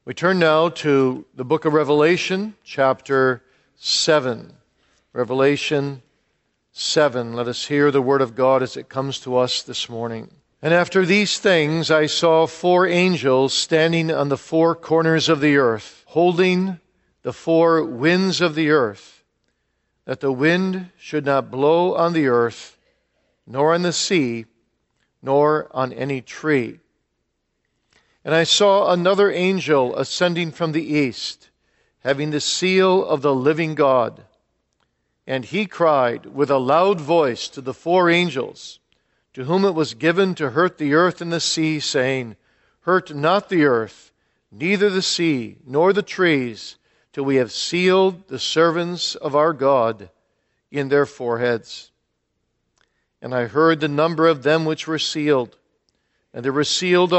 We turn now to the book of Revelation, chapter 7. Revelation 7. Let us hear the word of God as it comes to us this morning. And after these things I saw 4 angels standing on the 4 corners of the earth, holding the 4 winds of the earth, that the wind should not blow on the earth, nor on the sea, nor on any tree. And I saw another angel ascending from the east, having the seal of the living God. And he cried with a loud voice to the 4 angels, to whom it was given to hurt the earth and the sea, saying, Hurt not the earth, neither the sea, nor the trees, till we have sealed the servants of our God in their foreheads. And I heard the number of them which were sealed. And there were sealed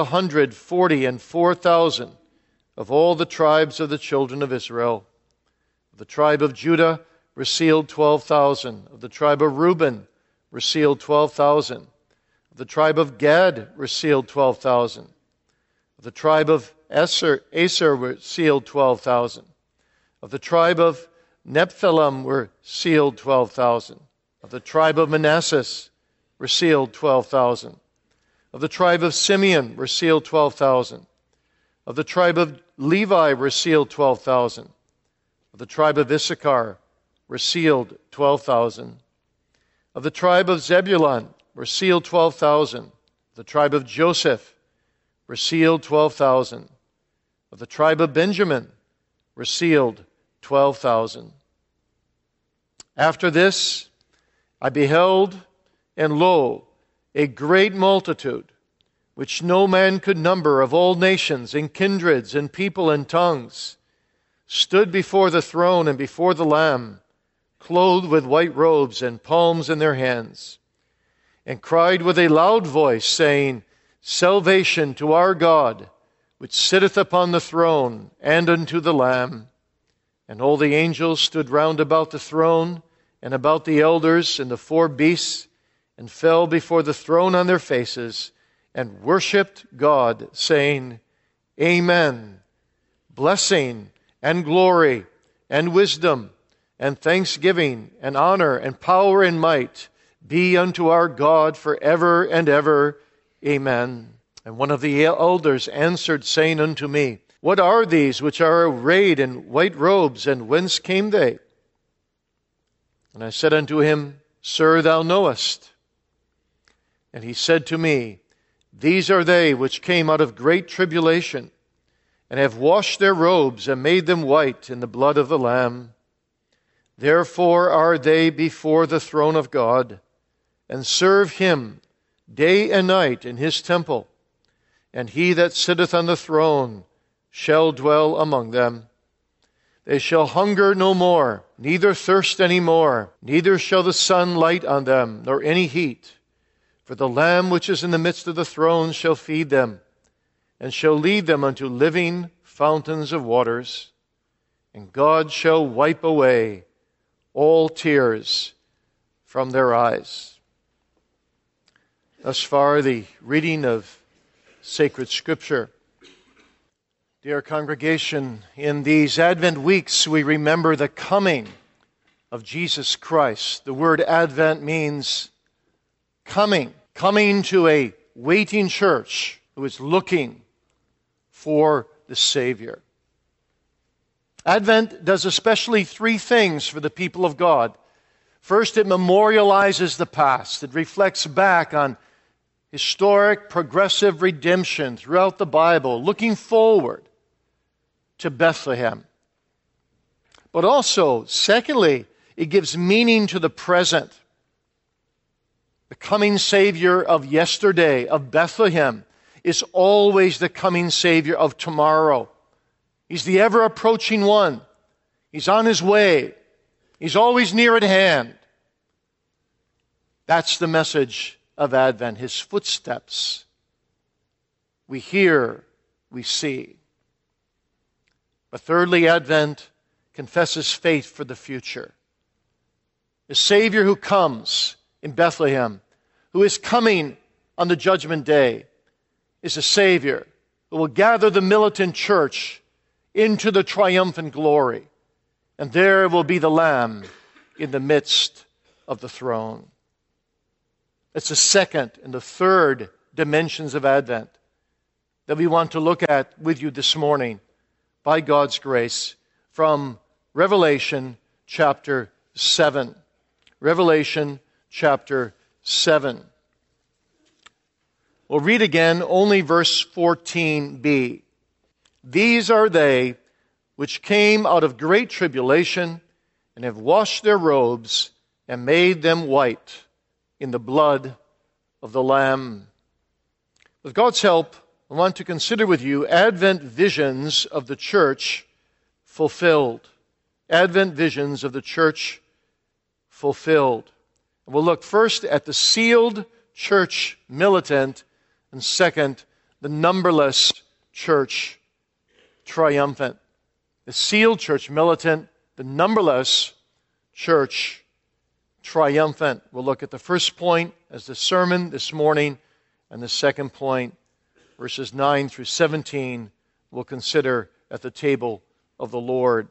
144,000 of all the tribes of the children of Israel. Of the tribe of Judah were sealed 12,000. Of the tribe of Reuben were sealed 12,000. Of the tribe of Gad were sealed 12,000. Of the tribe of Aser were sealed 12,000. Of the tribe of Nephthalim were sealed 12,000. Of the tribe of Manasseh were sealed 12,000. Of the tribe of Simeon were sealed 12,000. Of the tribe of Levi were sealed 12,000. Of the tribe of Issachar were sealed 12,000. Of the tribe of Zebulun were sealed 12,000. Of the tribe of Joseph were sealed 12,000. Of the tribe of Benjamin were sealed 12,000. After this I beheld, and lo, a great multitude, which no man could number, of all nations and kindreds and people and tongues, stood before the throne and before the Lamb, clothed with white robes and palms in their hands, and cried with a loud voice, saying, Salvation to our God, which sitteth upon the throne, and unto the Lamb. And all the angels stood round about the throne, and about the elders and the 4 beasts, and fell before the throne on their faces, and worshipped God, saying, Amen. Blessing and glory and wisdom and thanksgiving and honor and power and might be unto our God forever and ever. Amen. And one of the elders answered, saying unto me, What are these which are arrayed in white robes, and whence came they? And I said unto him, Sir, thou knowest. And he said to me, These are they which came out of great tribulation, and have washed their robes and made them white in the blood of the Lamb. Therefore are they before the throne of God, and serve him day and night in his temple. And he that sitteth on the throne shall dwell among them. They shall hunger no more, neither thirst any more, neither shall the sun light on them, nor any heat. For the Lamb which is in the midst of the throne shall feed them, and shall lead them unto living fountains of waters. And God shall wipe away all tears from their eyes. Thus far, the reading of sacred Scripture. Dear congregation, in these Advent weeks we remember the coming of Jesus Christ. The word Advent means coming to a waiting church who is looking for the Savior. Advent does especially 3 things for the people of God. First, it memorializes the past. It reflects back on historic, progressive redemption throughout the Bible, looking forward to Bethlehem. But also, secondly, it gives meaning to the present. The coming Savior of yesterday, of Bethlehem, is always the coming Savior of tomorrow. He's the ever-approaching one. He's on his way. He's always near at hand. That's the message of Advent, his footsteps. We hear, we see. But thirdly, Advent confesses faith for the future. The Savior who comes in Bethlehem, who is coming on the judgment day, is a Savior who will gather the militant church into the triumphant glory. And there will be the Lamb in the midst of the throne. It's the second and the third dimensions of Advent that we want to look at with you this morning, by God's grace, from Revelation chapter 7. Revelation chapter 7. We'll read again only verse 14b. These are they which came out of great tribulation and have washed their robes and made them white in the blood of the Lamb. With God's help, I want to consider with you Advent visions of the church fulfilled. Advent visions of the church fulfilled. And we'll look first at the sealed church militant, and second, the numberless church triumphant. The sealed church militant, the numberless church triumphant. We'll look at the first point as the sermon this morning, and the second point, verses 9 through 17, we'll consider at the table of the Lord.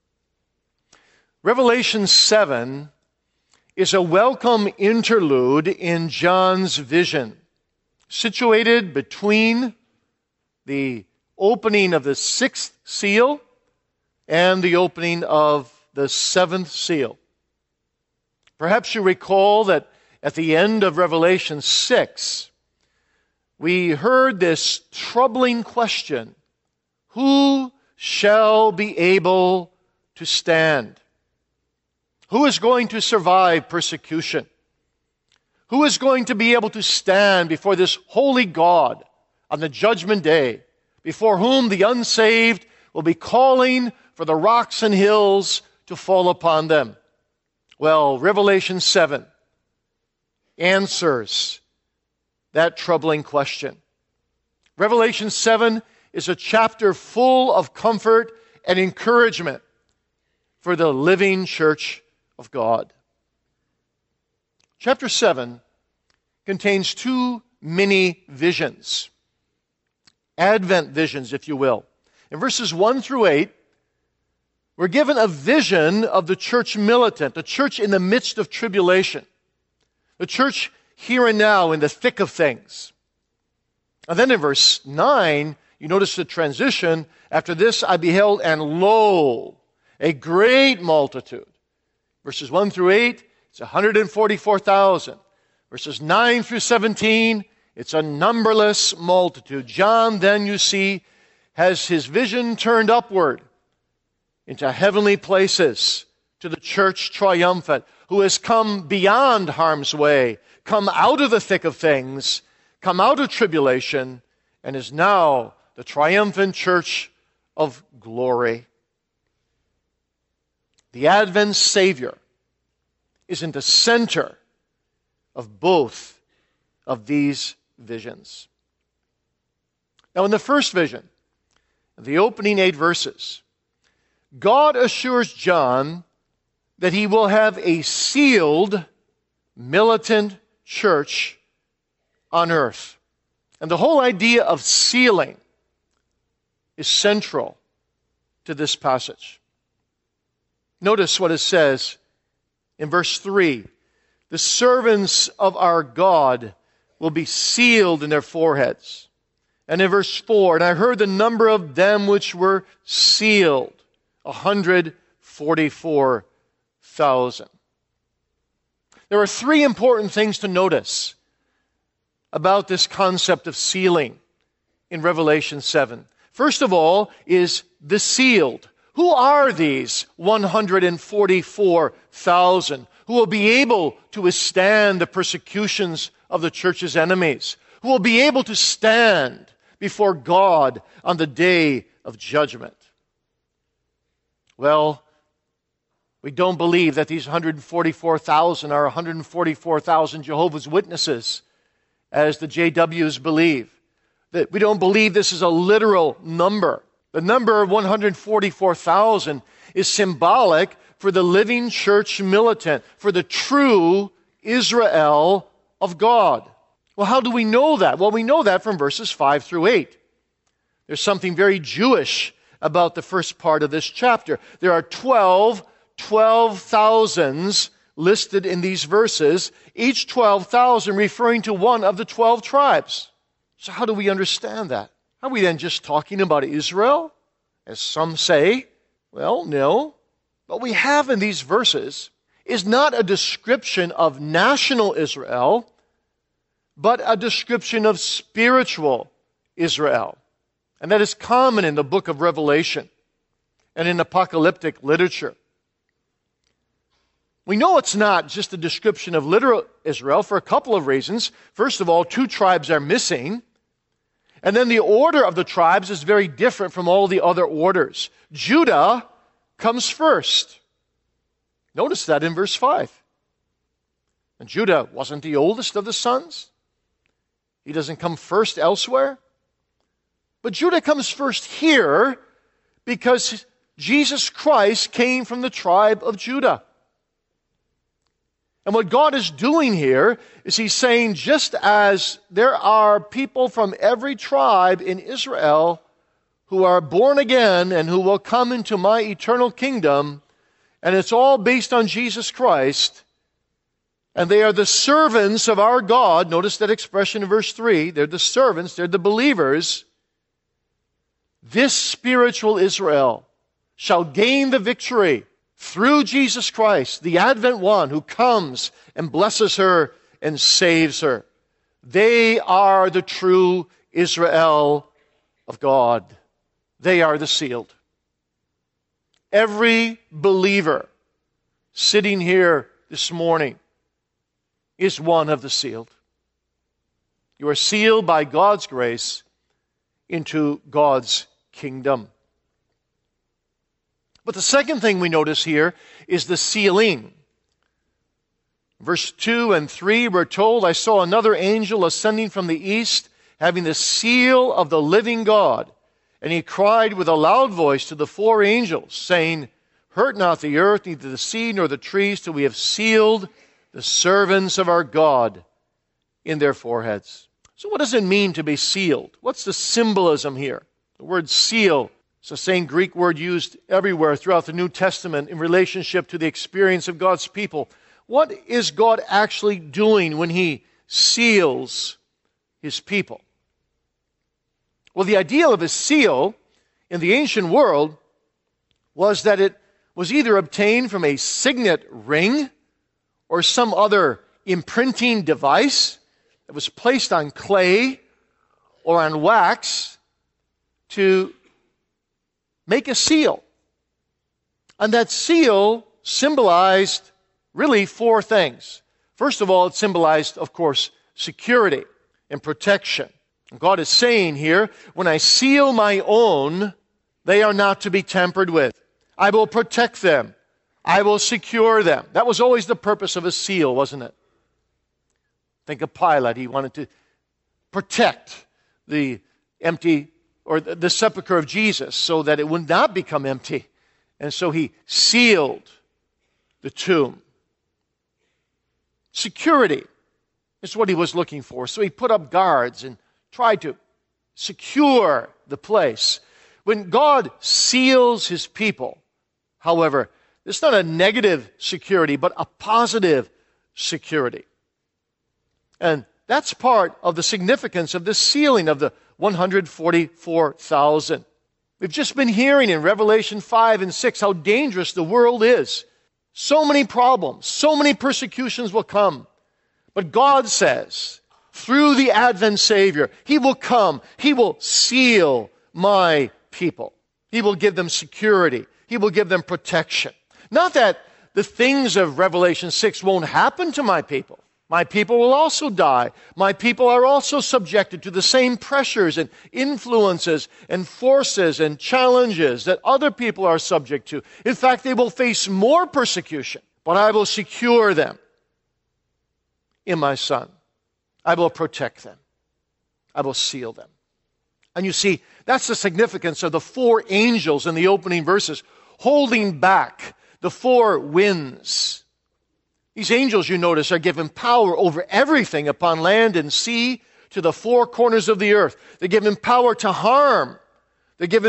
Revelation 7 is a welcome interlude in John's vision, situated between the opening of the sixth seal and the opening of the seventh seal. Perhaps you recall that at the end of Revelation 6, we heard this troubling question: who shall be able to stand? Who is going to survive persecution? Who is going to be able to stand before this holy God on the judgment day, before whom the unsaved will be calling for the rocks and hills to fall upon them? Well, Revelation 7 answers that troubling question. Revelation 7 is a chapter full of comfort and encouragement for the living church of God. Chapter 7 contains two mini visions, Advent visions, if you will. In verses 1 through 8, we're given a vision of the church militant, the church in the midst of tribulation, the church here and now in the thick of things. And then in verse 9, you notice the transition. After this I beheld, and lo, a great multitude. Verses 1 through 8, it's 144,000. Verses 9 through 17, it's a numberless multitude. John, then, you see, has his vision turned upward into heavenly places, to the church triumphant, who has come beyond harm's way, come out of the thick of things, come out of tribulation, and is now the triumphant church of glory. The Advent Savior is in the center of both of these visions. Now, in the first vision, the opening 8 verses, God assures John that he will have a sealed, militant church on earth. And the whole idea of sealing is central to this passage. Notice what it says in verse 3. The servants of our God will be sealed in their foreheads. And in verse 4, and I heard the number of them which were sealed, 144,000. There are three important things to notice about this concept of sealing in Revelation 7. First of all is the sealed. Who are these 144,000 who will be able to withstand the persecutions of the church's enemies? Who will be able to stand before God on the day of judgment? Well, we don't believe that these 144,000 are 144,000 Jehovah's Witnesses, as the JWs believe. That we don't believe this is a literal number. The number 144,000 is symbolic for the living church militant, for the true Israel of God. Well, how do we know that? Well, we know that from verses 5 through 8. There's something very Jewish about the first part of this chapter. There are 12,000s listed in these verses, each 12,000 referring to one of the 12 tribes. So how do we understand that? Are we then just talking about Israel, as some say? Well, no. What we have in these verses is not a description of national Israel, but a description of spiritual Israel. And that is common in the book of Revelation and in apocalyptic literature. We know it's not just a description of literal Israel for a couple of reasons. First of all, 2 tribes are missing. And then the order of the tribes is very different from all the other orders. Judah comes first. Notice that in verse 5. And Judah wasn't the oldest of the sons. He doesn't come first elsewhere. But Judah comes first here because Jesus Christ came from the tribe of Judah. And what God is doing here is He's saying, just as there are people from every tribe in Israel who are born again and who will come into my eternal kingdom, and it's all based on Jesus Christ, and they are the servants of our God. Notice that expression in verse 3. They're the servants, they're the believers. This spiritual Israel shall gain the victory through Jesus Christ, the Advent One who comes and blesses her and saves her. They are the true Israel of God. They are the sealed. Every believer sitting here this morning is one of the sealed. You are sealed by God's grace into God's kingdom. But the second thing we notice here is the sealing. Verse 2 and 3, we're told, I saw another angel ascending from the east, having the seal of the living God. And he cried with a loud voice to the 4 angels, saying, hurt not the earth, neither the sea nor the trees, till we have sealed the servants of our God in their foreheads. So what does it mean to be sealed? What's the symbolism here? The word seal, it's the same Greek word used everywhere throughout the New Testament in relationship to the experience of God's people. What is God actually doing when He seals His people? Well, the idea of a seal in the ancient world was that it was either obtained from a signet ring or some other imprinting device that was placed on clay or on wax to make a seal. And that seal symbolized really 4 things. First of all, it symbolized, of course, security and protection. And God is saying here, when I seal my own, they are not to be tampered with. I will protect them. I will secure them. That was always the purpose of a seal, wasn't it? Think of Pilate. He wanted to protect the empty or the sepulcher of Jesus so that it would not become empty. And so he sealed the tomb. Security is what he was looking for. So he put up guards and tried to secure the place. When God seals His people, however, it's not a negative security, but a positive security. And that's part of the significance of the sealing of the 144,000. We've just been hearing in Revelation 5 and 6 how dangerous the world is. So many problems, so many persecutions will come. But God says, through the Advent Savior, He will come, He will seal my people. He will give them security. He will give them protection. Not that the things of Revelation 6 won't happen to my people. My people will also die. My people are also subjected to the same pressures and influences and forces and challenges that other people are subject to. In fact, they will face more persecution, but I will secure them in my Son. I will protect them. I will seal them. And you see, that's the significance of the 4 angels in the opening verses, holding back the 4 winds. These angels, you notice, are given power over everything upon land and sea to the 4 corners of the earth. They're given power to harm. They're given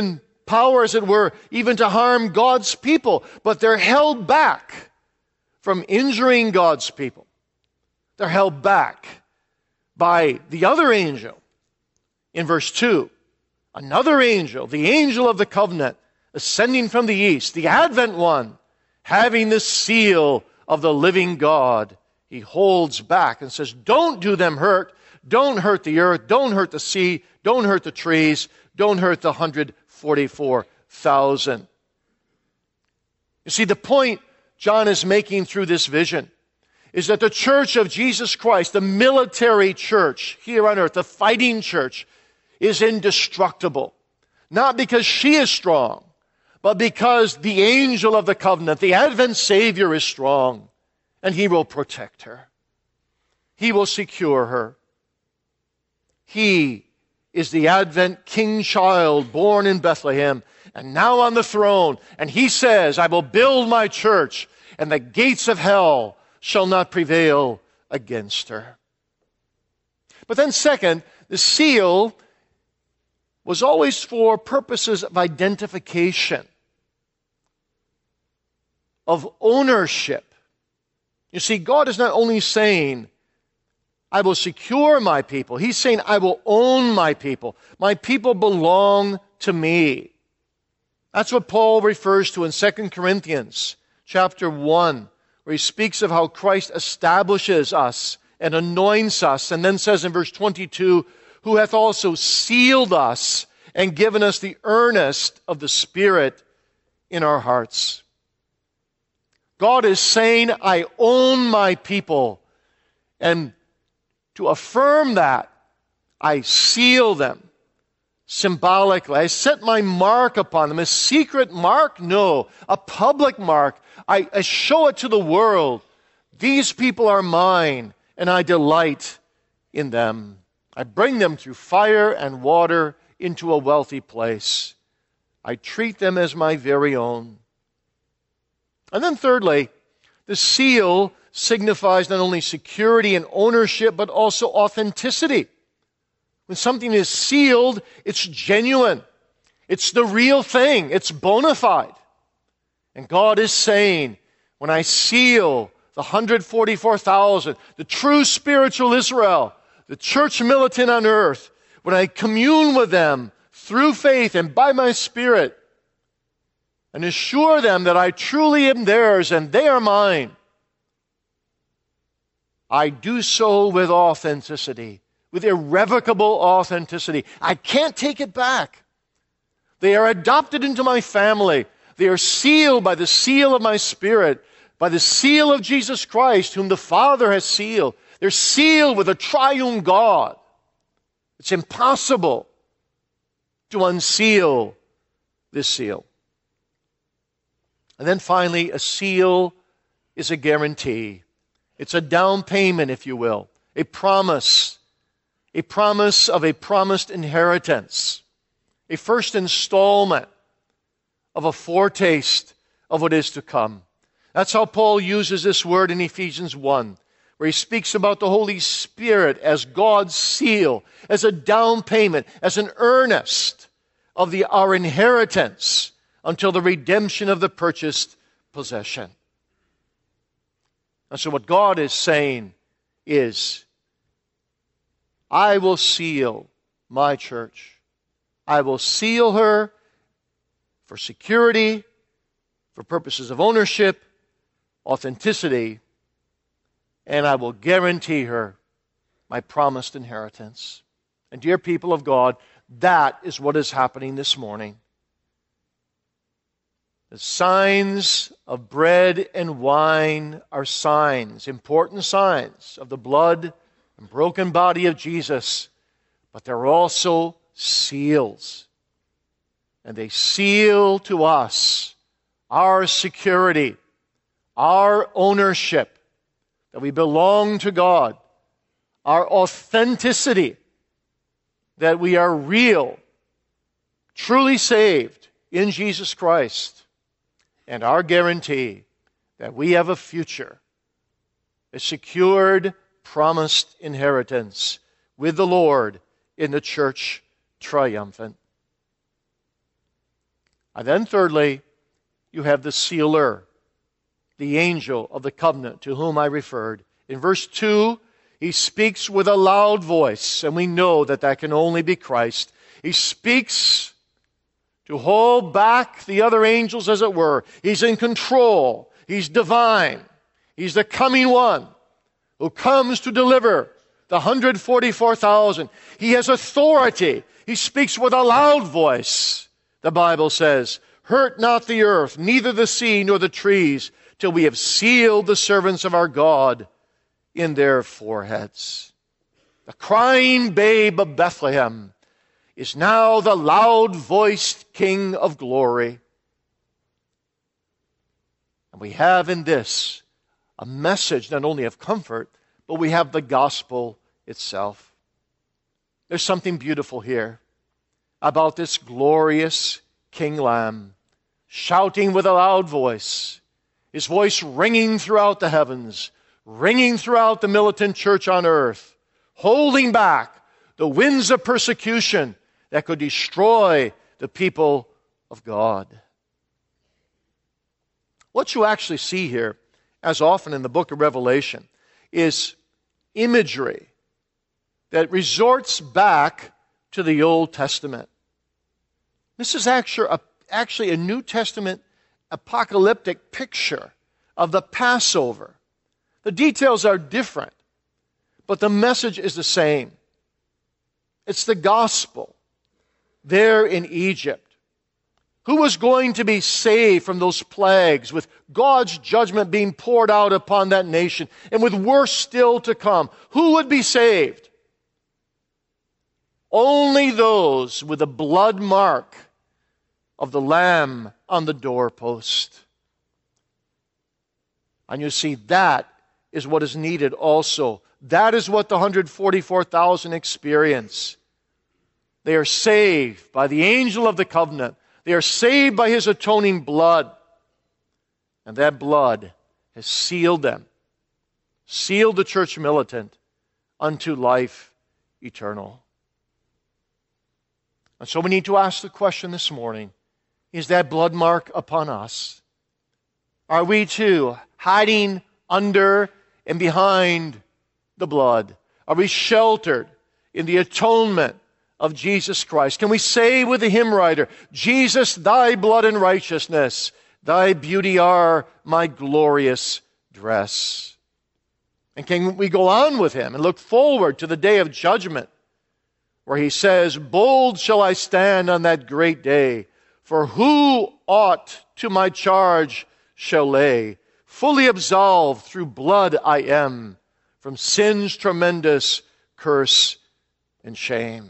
power, as it were, even to harm God's people. But they're held back from injuring God's people. They're held back by the other angel. In verse 2, another angel, the angel of the covenant, ascending from the east, the Advent one, having the seal of the living God. He holds back and says, don't do them hurt. Don't hurt the earth. Don't hurt the sea. Don't hurt the trees. Don't hurt the 144,000. You see, the point John is making through this vision is that the church of Jesus Christ, the military church here on earth, the fighting church, is indestructible. Not because she is strong, but because the angel of the covenant, the Advent Savior, is strong, and he will protect her. He will secure her. He is the Advent King child born in Bethlehem and now on the throne. And he says, I will build my church, and the gates of hell shall not prevail against her. But then second, the seal was always for purposes of identification, of ownership. You see, God is not only saying, I will secure my people. He's saying, I will own my people. My people belong to me. That's what Paul refers to in 2 Corinthians chapter 1, where he speaks of how Christ establishes us and anoints us, and then says in verse 22, who hath also sealed us and given us the earnest of the Spirit in our hearts. God is saying, I own my people. And to affirm that, I seal them symbolically. I set my mark upon them. A secret mark? No. A public mark. I show it to the world. These people are mine, and I delight in them. I bring them through fire and water into a wealthy place. I treat them as my very own. And then thirdly, the seal signifies not only security and ownership, but also authenticity. When something is sealed, it's genuine. It's the real thing. It's bona fide. And God is saying, when I seal the 144,000, the true spiritual Israel, the church militant on earth, when I commune with them through faith and by my Spirit, and assure them that I truly am theirs and they are mine, I do so with authenticity, with irrevocable authenticity. I can't take it back. They are adopted into my family. They are sealed by the seal of my Spirit, by the seal of Jesus Christ, whom the Father has sealed. They're sealed with a triune God. It's impossible to unseal this seal. And then finally, a seal is a guarantee. It's a down payment, if you will, a promise of a promised inheritance, a first installment of a foretaste of what is to come. That's how Paul uses this word in Ephesians 1, where he speaks about the Holy Spirit as God's seal, as a down payment, as an earnest of our inheritance until the redemption of the purchased possession. And so what God is saying is, I will seal my church. I will seal her for security, for purposes of ownership, authenticity, and I will guarantee her my promised inheritance. And dear people of God, that is what is happening this morning. The signs of bread and wine are signs, important signs of the blood and broken body of Jesus, but they're also seals. And they seal to us our security, our ownership, that we belong to God, our authenticity, that we are real, truly saved in Jesus Christ, and our guarantee that we have a future, a secured, promised inheritance with the Lord in the church triumphant. And then thirdly, you have the sealer, the angel of the covenant to whom I referred. In verse 2, he speaks with a loud voice, and we know that that can only be Christ. He speaks to hold back the other angels, as it were. He's in control. He's divine. He's the coming one who comes to deliver the 144,000. He has authority. He speaks with a loud voice, the Bible says. Hurt not the earth, neither the sea nor the trees, till we have sealed the servants of our God in their foreheads. The crying babe of Bethlehem is now the loud-voiced King of glory. And we have in this a message not only of comfort, but we have the gospel itself. There's something beautiful here about this glorious King Lamb, shouting with a loud voice, his voice ringing throughout the heavens, ringing throughout the militant church on earth, holding back the winds of persecution that could destroy the people of God. What you actually see here, as often in the book of Revelation, is imagery that resorts back to the Old Testament. This is actually a New Testament apocalyptic picture of the Passover. The details are different, but the message is the same. It's the gospel there in Egypt. Who was going to be saved from those plagues, with God's judgment being poured out upon that nation, and with worse still to come? Who would be saved? Only those with the blood mark of the Lamb on the doorpost. And you see, that is what is needed also. That is what the 144,000 experience. They are saved by the angel of the covenant. They are saved by his atoning blood. And that blood has sealed them, sealed the church militant unto life eternal. And so we need to ask the question this morning, is that blood mark upon us? Are we too hiding under and behind the blood? Are we sheltered in the atonement of Jesus Christ? Can we say with the hymn writer, Jesus, thy blood and righteousness, thy beauty are my glorious dress? And can we go on with him and look forward to the day of judgment, where he says, bold shall I stand on that great day, for who aught to my charge shall lay? Fully absolved through blood I am, from sin's tremendous curse and shame.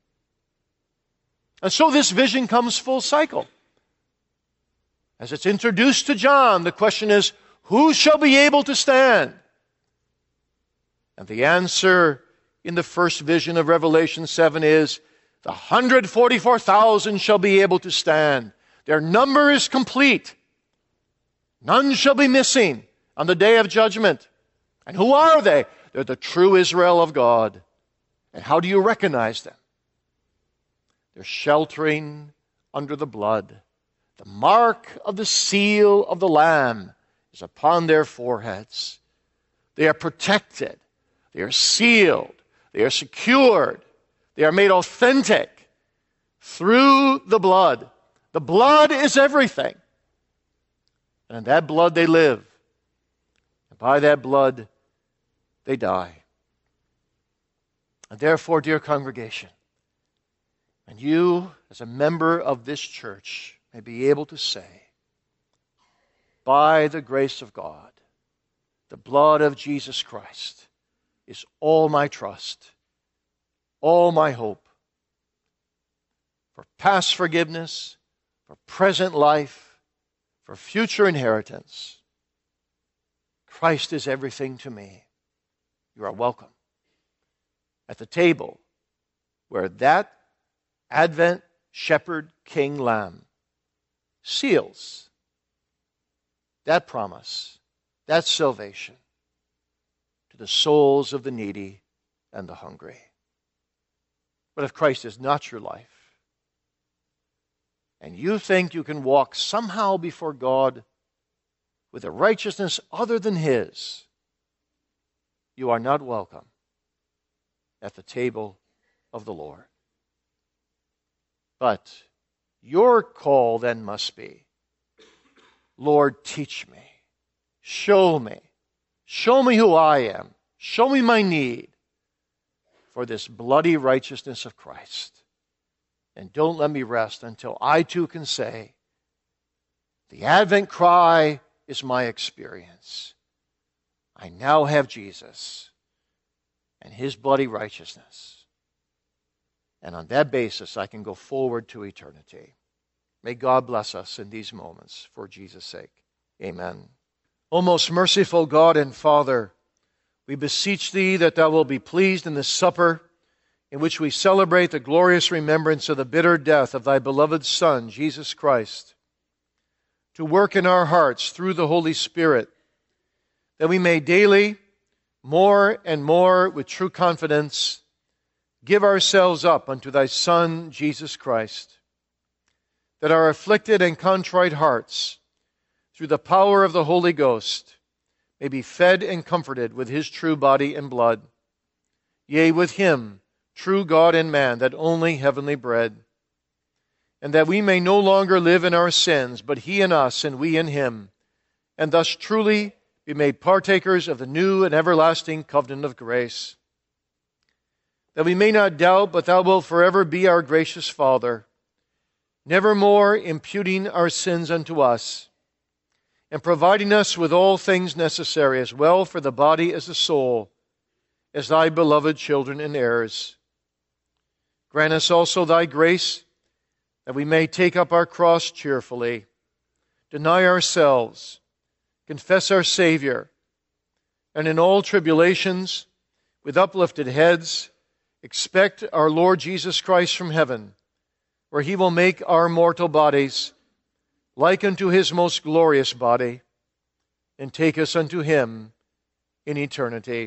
And so this vision comes full cycle. As it's introduced to John, the question is, who shall be able to stand? And the answer in the first vision of Revelation 7 is, the 144,000 shall be able to stand. Their number is complete. None shall be missing on the day of judgment. And who are they? They're the true Israel of God. And how do you recognize them? They're sheltering under the blood. The mark of the seal of the Lamb is upon their foreheads. They are protected. They are sealed. They are secured. They are made authentic through the blood. The blood is everything. And in that blood they live. And by that blood they die. And therefore, dear congregation, and you, as a member of this church, may be able to say, by the grace of God, the blood of Jesus Christ is all my trust, all my hope, for past forgiveness, for present life, for future inheritance. Christ is everything to me. You are welcome at the table where that Advent Shepherd King Lamb seals that promise, that salvation to the souls of the needy and the hungry. But if Christ is not your life, and you think you can walk somehow before God with a righteousness other than His, you are not welcome at the table of the Lord. But your call then must be, Lord, teach me, show me who I am, show me my need for this bloody righteousness of Christ. And don't let me rest until I too can say, the Advent cry is my experience. I now have Jesus and His bloody righteousness. And on that basis, I can go forward to eternity. May God bless us in these moments for Jesus' sake. Amen. O most merciful God and Father, we beseech Thee that Thou wilt be pleased in this supper in which we celebrate the glorious remembrance of the bitter death of Thy beloved Son, Jesus Christ, to work in our hearts through the Holy Spirit, that we may daily, more and more with true confidence, give ourselves up unto Thy Son, Jesus Christ, that our afflicted and contrite hearts, through the power of the Holy Ghost, may be fed and comforted with His true body and blood, yea, with Him, true God and man, that only heavenly bread, and that we may no longer live in our sins, but He in us and we in Him, and thus truly be made partakers of the new and everlasting covenant of grace. That we may not doubt, but Thou wilt forever be our gracious Father, nevermore imputing our sins unto us, and providing us with all things necessary as well for the body as the soul, as Thy beloved children and heirs. Grant us also Thy grace, that we may take up our cross cheerfully, deny ourselves, confess our Savior, and in all tribulations, with uplifted heads, expect our Lord Jesus Christ from heaven, where He will make our mortal bodies like unto His most glorious body, and take us unto Him in eternity.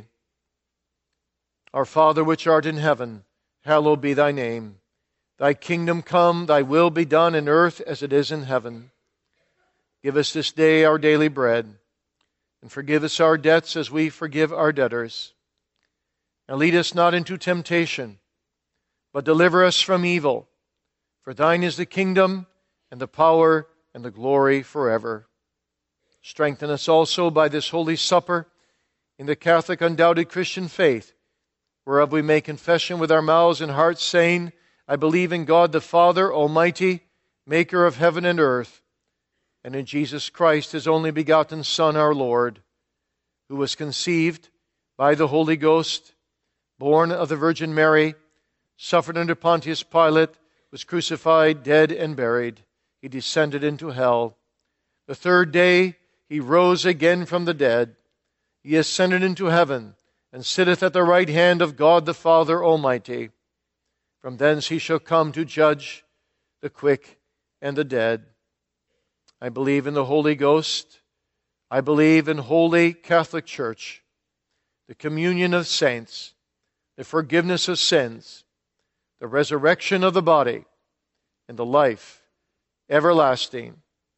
Our Father which art in heaven, hallowed be Thy name. Thy kingdom come, Thy will be done in earth as it is in heaven. Give us this day our daily bread, and forgive us our debts as we forgive our debtors. And lead us not into temptation, but deliver us from evil. For Thine is the kingdom, and the power, and the glory forever. Strengthen us also by this holy supper in the Catholic undoubted Christian faith, whereof we make confession with our mouths and hearts, saying, I believe in God the Father Almighty, maker of heaven and earth, and in Jesus Christ, His only begotten Son, our Lord, who was conceived by the Holy Ghost, born of the Virgin Mary, suffered under Pontius Pilate, was crucified, dead, and buried. He descended into hell. The third day He rose again from the dead. He ascended into heaven, and sitteth at the right hand of God the Father Almighty. From thence He shall come to judge the quick and the dead. I believe in the Holy Ghost. I believe in Holy Catholic Church, the communion of saints, the forgiveness of sins, the resurrection of the body, and the life everlasting.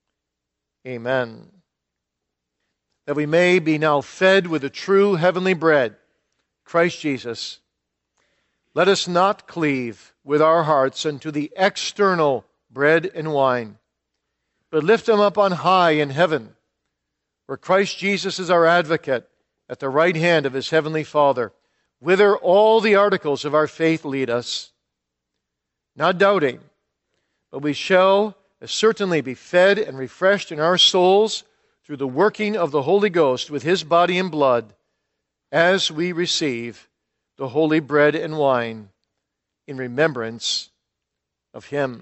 Amen. That we may be now fed with the true heavenly bread, Christ Jesus, let us not cleave with our hearts unto the external bread and wine, but lift them up on high in heaven, where Christ Jesus is our advocate at the right hand of His heavenly Father, whither all the articles of our faith lead us. Not doubting, but we shall certainly be fed and refreshed in our souls through the working of the Holy Ghost with His body and blood, as we receive the holy bread and wine in remembrance of Him.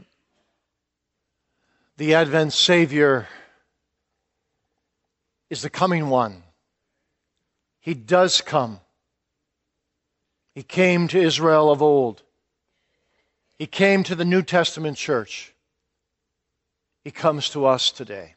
The Advent Savior is the coming one. He does come. He came to Israel of old. He came to the New Testament church. He comes to us today.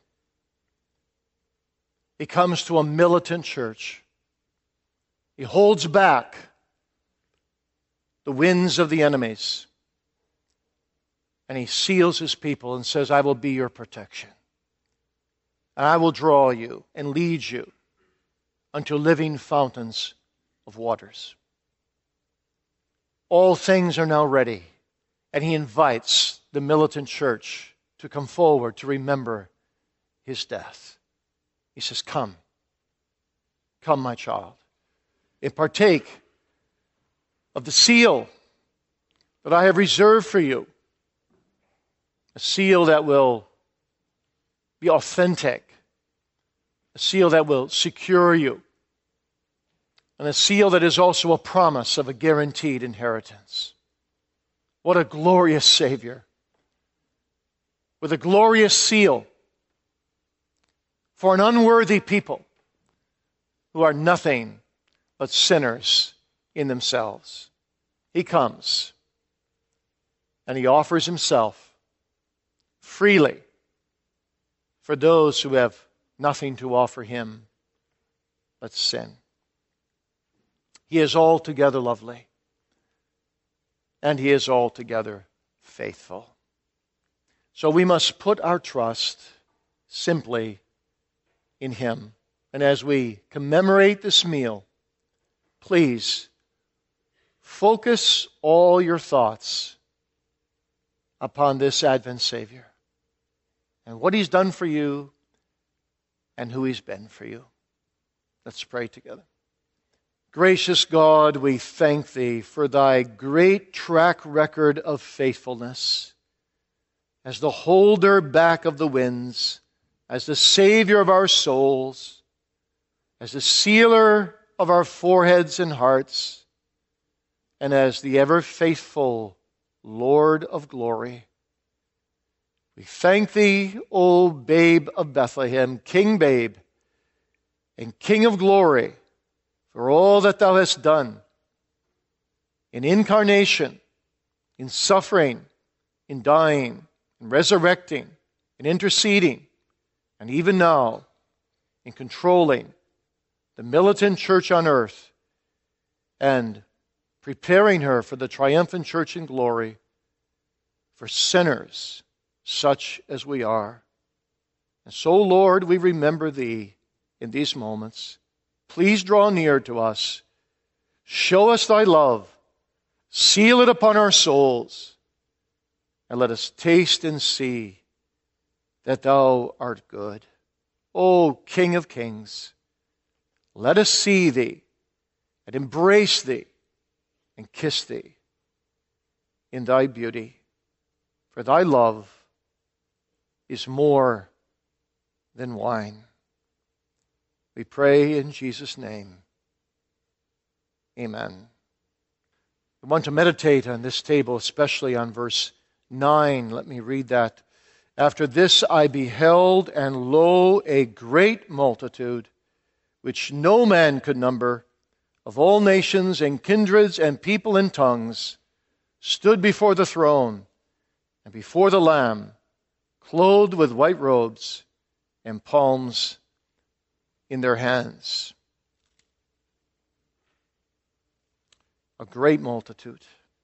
He comes to a militant church. He holds back the winds of the enemies. And he seals his people and says, I will be your protection. And I will draw you and lead you unto living fountains of waters. All things are now ready. And he invites the militant church to come forward to remember his death. He says, come. Come, my child. And partake of the seal that I have reserved for you. A seal that will be authentic. A seal that will secure you. And a seal that is also a promise of a guaranteed inheritance. What a glorious Savior. With a glorious seal for an unworthy people who are nothing but sinners in themselves. He comes and he offers himself freely for those who have nothing to offer him but sin. He is altogether lovely, and he is altogether faithful. So we must put our trust simply in him. And as we commemorate this meal, please focus all your thoughts upon this Advent Savior and what he's done for you and who he's been for you. Let's pray together. Gracious God, we thank thee for thy great track record of faithfulness as the holder back of the winds, as the Savior of our souls, as the sealer of our foreheads and hearts, and as the ever-faithful Lord of glory. We thank thee, O Babe of Bethlehem, King Babe, and King of glory, for all that thou hast done in incarnation, in suffering, in dying, in resurrecting, in interceding, and even now in controlling the militant church on earth and preparing her for the triumphant church in glory for sinners such as we are. And so, Lord, we remember thee in these moments. Please draw near to us. Show us thy love. Seal it upon our souls. And let us taste and see that thou art good. O King of kings, let us see thee and embrace thee and kiss thee in thy beauty. For thy love is more than wine. We pray in Jesus' name. Amen. We want to meditate on this table, especially on verse 9. Let me read that. After this I beheld, and lo, a great multitude, which no man could number, of all nations and kindreds and people and tongues, stood before the throne and before the Lamb, clothed with white robes and palms in their hands. A great multitude,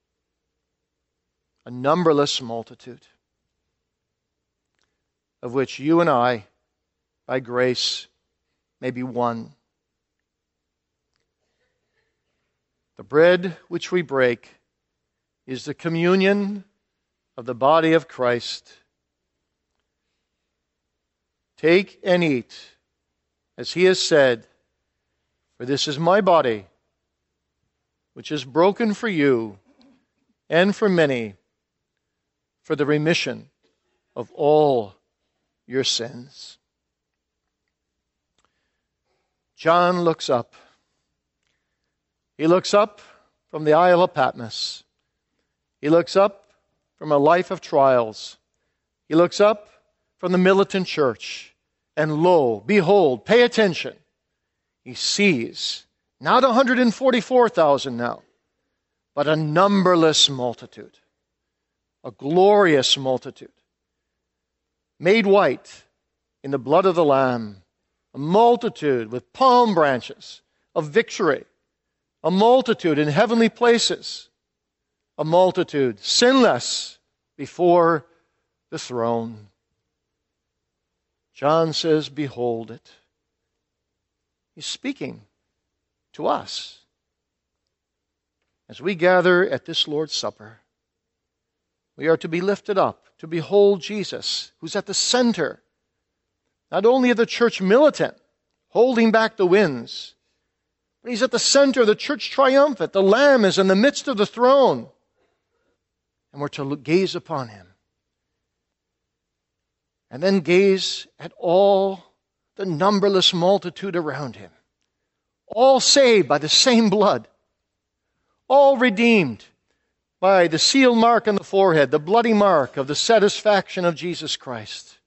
a numberless multitude, of which you and I, by grace, may be one. The bread which we break is the communion of the body of Christ. Take and eat, as he has said, for this is my body, which is broken for you and for many, for the remission of all your sins. John looks up. He looks up from the Isle of Patmos. He looks up from a life of trials. He looks up from the militant church. And lo, behold, pay attention. He sees not 144,000 now, but a numberless multitude. A glorious multitude. Made white in the blood of the Lamb. A multitude with palm branches of victory. A multitude in heavenly places. A multitude sinless before the throne. John says, behold it. He's speaking to us. As we gather at this Lord's Supper, we are to be lifted up, to behold Jesus, who's at the center, not only of the church militant, holding back the winds, but he's at the center of the church triumphant. The Lamb is in the midst of the throne. And we're to gaze upon him. And then gaze at all the numberless multitude around him. All saved by the same blood. All redeemed by the seal mark on the forehead, the bloody mark of the satisfaction of Jesus Christ.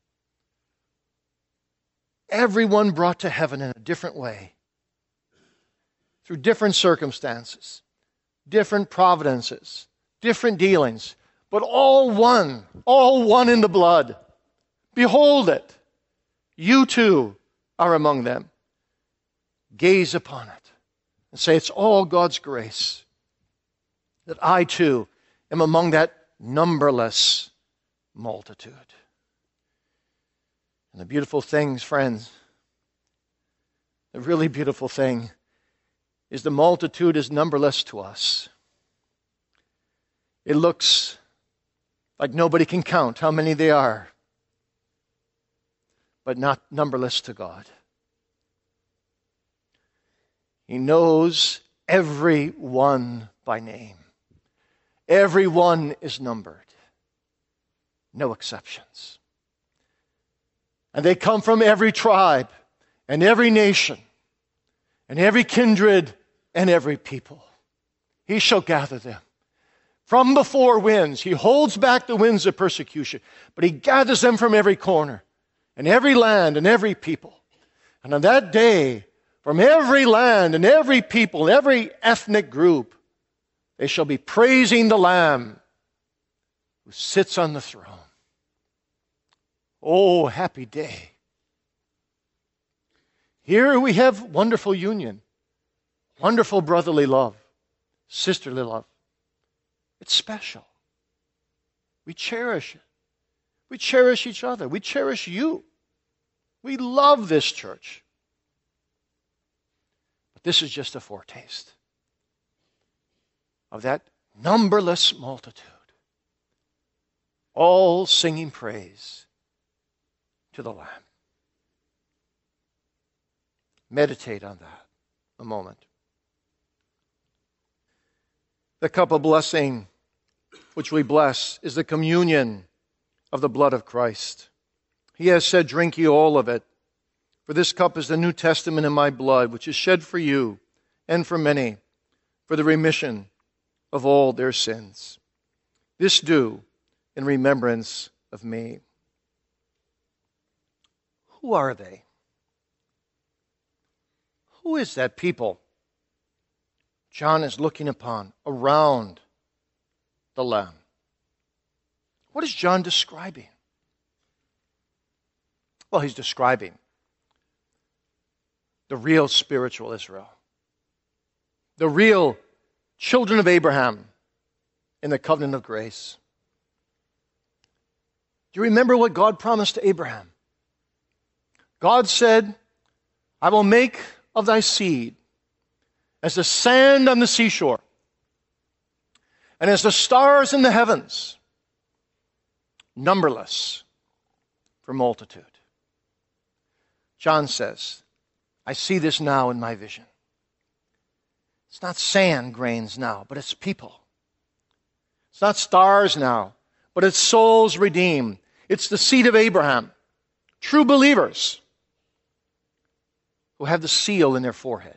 Everyone brought to heaven in a different way. Through different circumstances, different providences, different dealings, but all one in the blood. Behold it. You too are among them. Gaze upon it and say, it's all God's grace that I too am among that numberless multitude. And the beautiful things, friends, the really beautiful thing is the multitude is numberless to us. It looks like nobody can count how many they are, but not numberless to God. He knows every one by name. Every one is numbered. No exceptions. And they come from every tribe and every nation and every kindred and every people. He shall gather them. From the four winds, he holds back the winds of persecution, but he gathers them from every corner and every land and every people. And on that day, from every land and every people, and every ethnic group, they shall be praising the Lamb who sits on the throne. Oh, happy day. Here we have wonderful union, wonderful brotherly love, sisterly love. It's special. We cherish it. We cherish each other. We cherish you. We love this church. But this is just a foretaste of that numberless multitude, all singing praise to the Lamb. Meditate on that a moment. The cup of blessing which we bless is the communion of the blood of Christ. He has said, drink ye all of it, for this cup is the New Testament in my blood, which is shed for you and for many, for the remission of all their sins. This do in remembrance of me. Who are they? Who is that people John is looking upon around the Lamb? What is John describing? Well, he's describing the real spiritual Israel, the real children of Abraham in the covenant of grace. Do you remember what God promised to Abraham? God said, I will make of thy seed as the sand on the seashore, and as the stars in the heavens, numberless for multitude. John says, I see this now in my vision. It's not sand grains now, but it's people. It's not stars now, but it's souls redeemed. It's the seed of Abraham, true believers who have the seal in their forehead,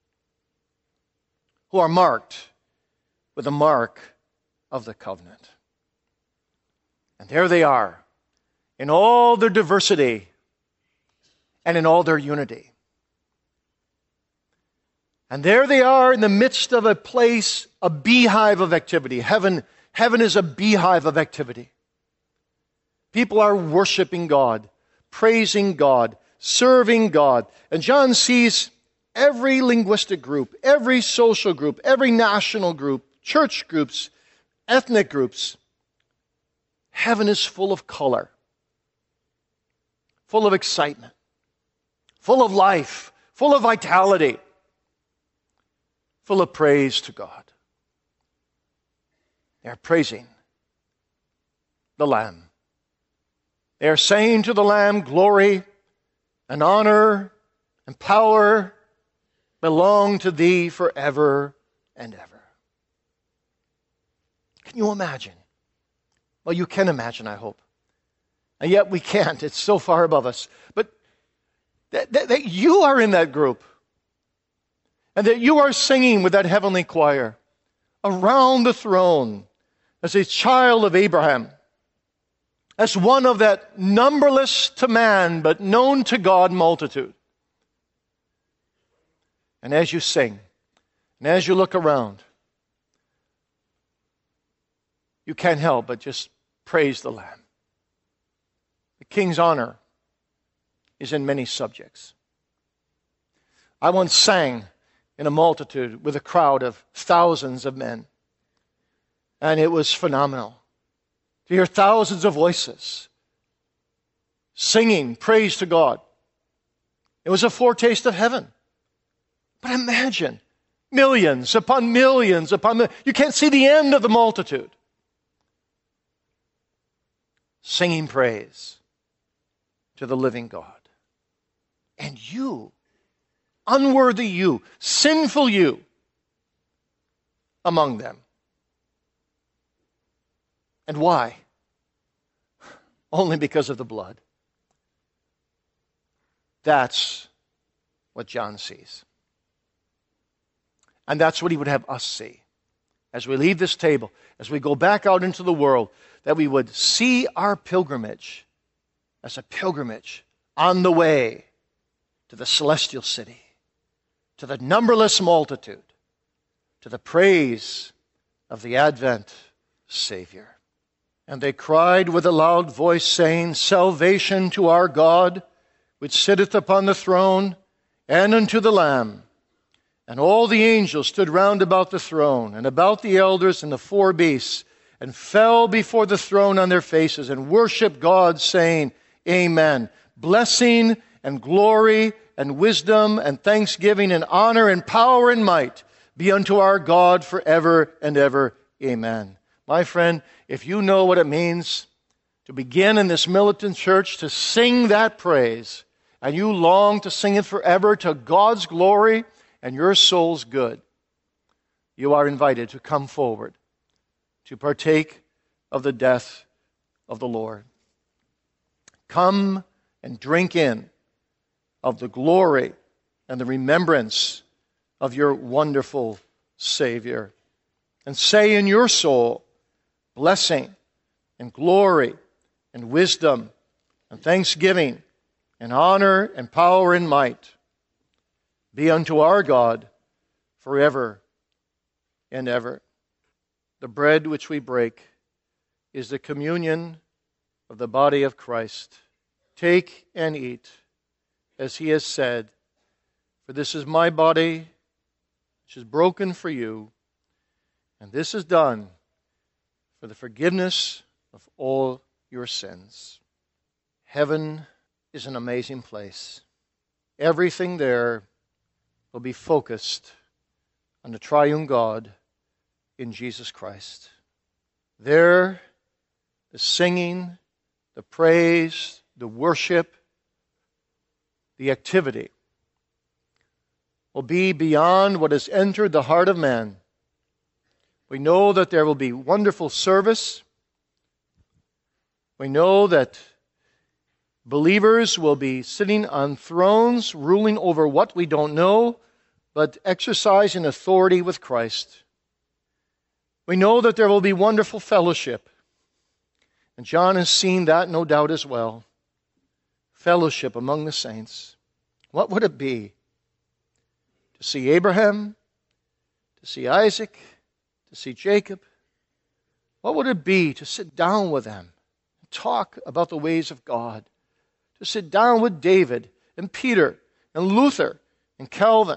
who are marked with the mark of the covenant. And there they are, in all their diversity and in all their unity. And there they are in the midst of a place, a beehive of activity. Heaven is a beehive of activity. People are worshiping God, praising God, serving God. And John sees every linguistic group, every social group, every national group, church groups, ethnic groups, Heaven is full of color, full of excitement, full of life, full of vitality, full of praise to God. They are praising the Lamb. They are saying to the Lamb, glory and honor and power belong to thee forever and ever. Can you imagine? Well, you can imagine, I hope. And yet we can't. It's so far above us. But that you are in that group. And that you are singing with that heavenly choir around the throne as a child of Abraham. As one of that numberless to man, but known to God multitude. And as you sing, and as you look around, you can't help but just praise the Lamb. The King's honor is in many subjects. I once sang in a multitude with a crowd of thousands of men. And it was phenomenal to hear thousands of voices singing praise to God. It was a foretaste of heaven. But imagine millions upon millions upon millions. You can't see the end of the multitude. Singing praise to the living God. And you, unworthy you, sinful you, among them. And why? Only because of the blood. That's what John sees. And that's what he would have us see. As we leave this table, as we go back out into the world, that we would see our pilgrimage as a pilgrimage on the way to the celestial city, to the numberless multitude, to the praise of the Advent Savior. And they cried with a loud voice, saying, Salvation to our God, which sitteth upon the throne, and unto the Lamb. And all the angels stood round about the throne, and about the elders and the four beasts, and fell before the throne on their faces, and worshiped God, saying, Amen. Blessing and glory and wisdom and thanksgiving and honor and power and might be unto our God forever and ever. Amen. My friend, if you know what it means to begin in this militant church to sing that praise, and you long to sing it forever to God's glory and your soul's good, you are invited to come forward to partake of the death of the Lord. Come and drink in of the glory and the remembrance of your wonderful Savior. And say in your soul, blessing and glory and wisdom and thanksgiving and honor and power and might be unto our God forever and ever. The bread which we break is the communion of the body of Christ. Take and eat, as he has said, for this is my body, which is broken for you, and this is done for the forgiveness of all your sins. Heaven is an amazing place. Everything there will be focused on the triune God in Jesus Christ. There, the singing, the praise, the worship, the activity will be beyond what has entered the heart of man. We know that there will be wonderful service. We know that believers will be sitting on thrones, ruling over what we don't know, but exercising authority with Christ. We know that there will be wonderful fellowship. And John has seen that, no doubt, as well. Fellowship among the saints. What would it be to see Abraham, to see Isaac, to see Jacob? What would it be to sit down with them and talk about the ways of God? To sit down with David and Peter and Luther and Calvin.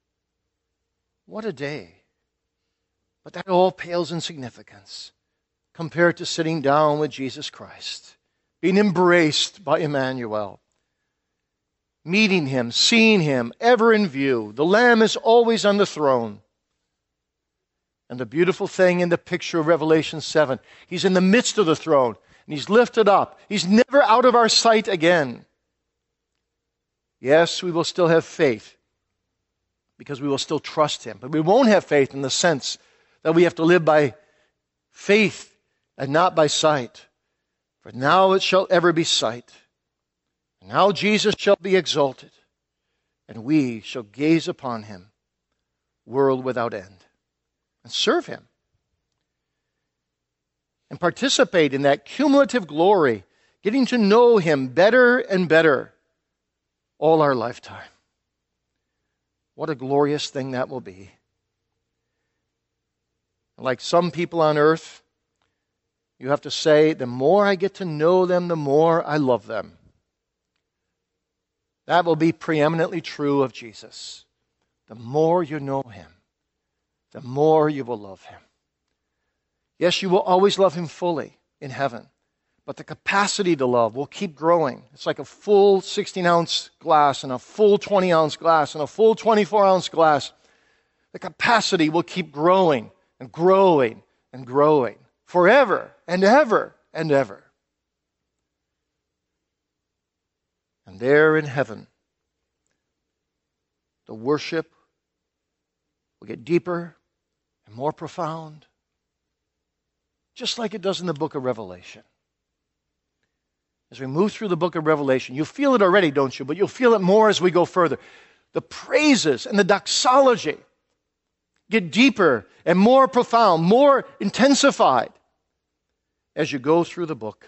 What a day. But that all pales in significance compared to sitting down with Jesus Christ, being embraced by Emmanuel, meeting him, seeing him, ever in view. The Lamb is always on the throne. And the beautiful thing in the picture of Revelation 7, he's in the midst of the throne, and he's lifted up. He's never out of our sight again. Yes, we will still have faith, because we will still trust him. But we won't have faith in the sense that we have to live by faith and not by sight. For now it shall ever be sight. And now Jesus shall be exalted, and we shall gaze upon him, world without end, and serve him. And participate in that cumulative glory, getting to know him better and better all our lifetime. What a glorious thing that will be. Like some people on earth, you have to say, the more I get to know them, the more I love them. That will be preeminently true of Jesus. The more you know him, the more you will love him. Yes, you will always love him fully in heaven, but the capacity to love will keep growing. It's like a full 16-ounce glass and a full 20-ounce glass and a full 24-ounce glass. The capacity will keep growing and growing and growing forever and ever and ever. And there in heaven, the worship will get deeper and more profound, just like it does in the book of Revelation. As we move through the book of Revelation, you feel it already, don't you? But you'll feel it more as we go further. The praises and the doxology get deeper and more profound, more intensified as you go through the book.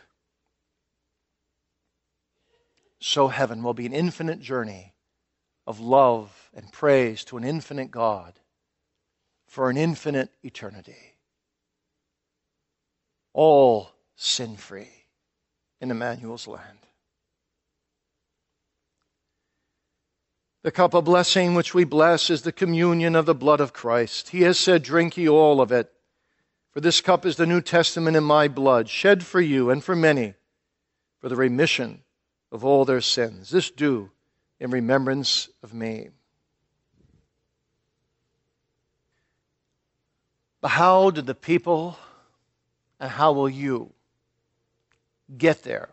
So heaven will be an infinite journey of love and praise to an infinite God for an infinite eternity. All sin-free in Emmanuel's land. The cup of blessing which we bless is the communion of the blood of Christ. He has said, drink ye all of it. For this cup is the New Testament in my blood, shed for you and for many, for the remission of all their sins. This do in remembrance of me. But how did the people, and how will you get there?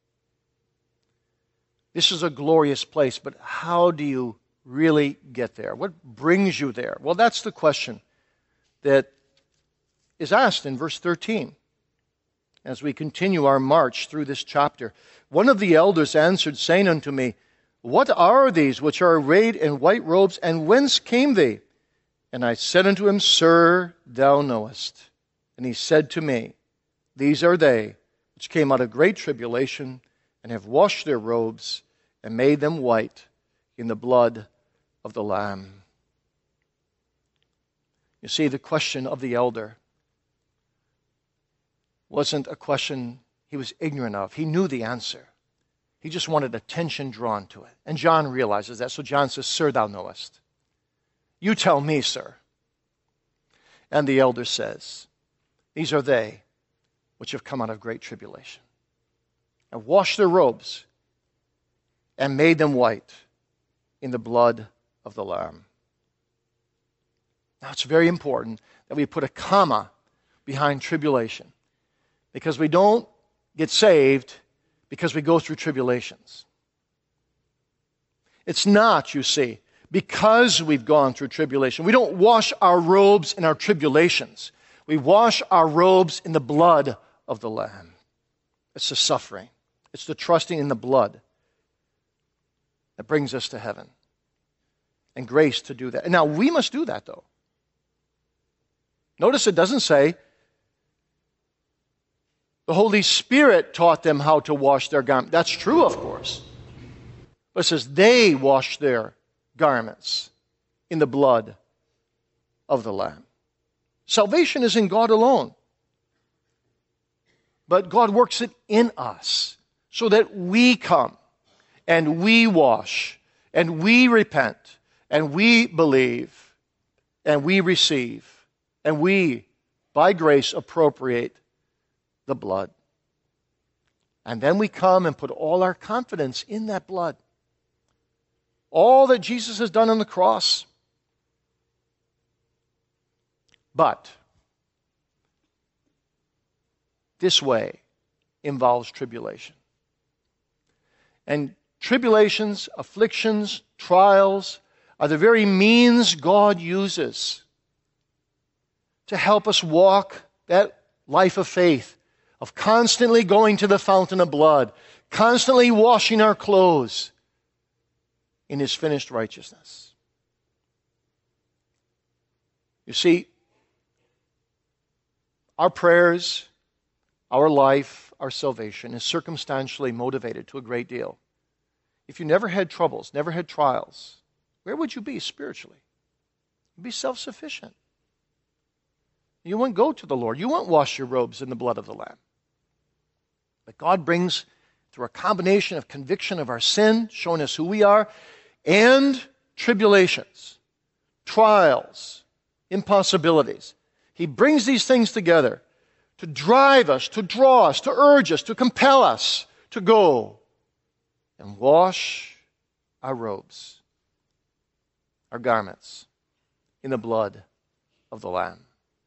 This is a glorious place, but how do you really get there? What brings you there? Well, that's the question that is asked in verse 13. As we continue our march through this chapter, one of the elders answered, saying unto me, what are these which are arrayed in white robes, and whence came they? And I said unto him, Sir, thou knowest. And he said to me, these are they which came out of great tribulation, and have washed their robes, and made them white in the blood of the Lamb. You see, the question of the elder wasn't a question he was ignorant of. He knew the answer. He just wanted attention drawn to it. And John realizes that. So John says, Sir, thou knowest. You tell me, sir. And the elder says, these are they which have come out of great tribulation, and washed their robes, and made them white in the blood of the Lamb. Now it's very important that we put a comma behind tribulation, because we don't get saved because we go through tribulations. It's not, you see, because we've gone through tribulation. We don't wash our robes in our tribulations. We wash our robes in the blood of the Lamb. It's the suffering. It's the trusting in the blood that brings us to heaven. And grace to do that. And now we must do that, though. Notice it doesn't say the Holy Spirit taught them how to wash their garments. That's true, of course. But it says they washed their garments in the blood of the Lamb. Salvation is in God alone. But God works it in us so that we come and we wash and we repent and we believe and we receive and we, by grace, appropriate the blood. And then we come and put all our confidence in that blood. All that Jesus has done on the cross. But this way involves tribulation. And tribulations, afflictions, trials are the very means God uses to help us walk that life of faith, of constantly going to the fountain of blood, constantly washing our clothes in His finished righteousness. You see, our prayers, our life, our salvation is circumstantially motivated to a great deal. If you never had troubles, never had trials, where would you be spiritually? You'd be self-sufficient. You wouldn't go to the Lord. You wouldn't wash your robes in the blood of the Lamb. But God brings, through a combination of conviction of our sin, showing us who we are, and tribulations, trials, impossibilities. He brings these things together to drive us, to draw us, to urge us, to compel us to go and wash our robes, our garments, in the blood of the Lamb.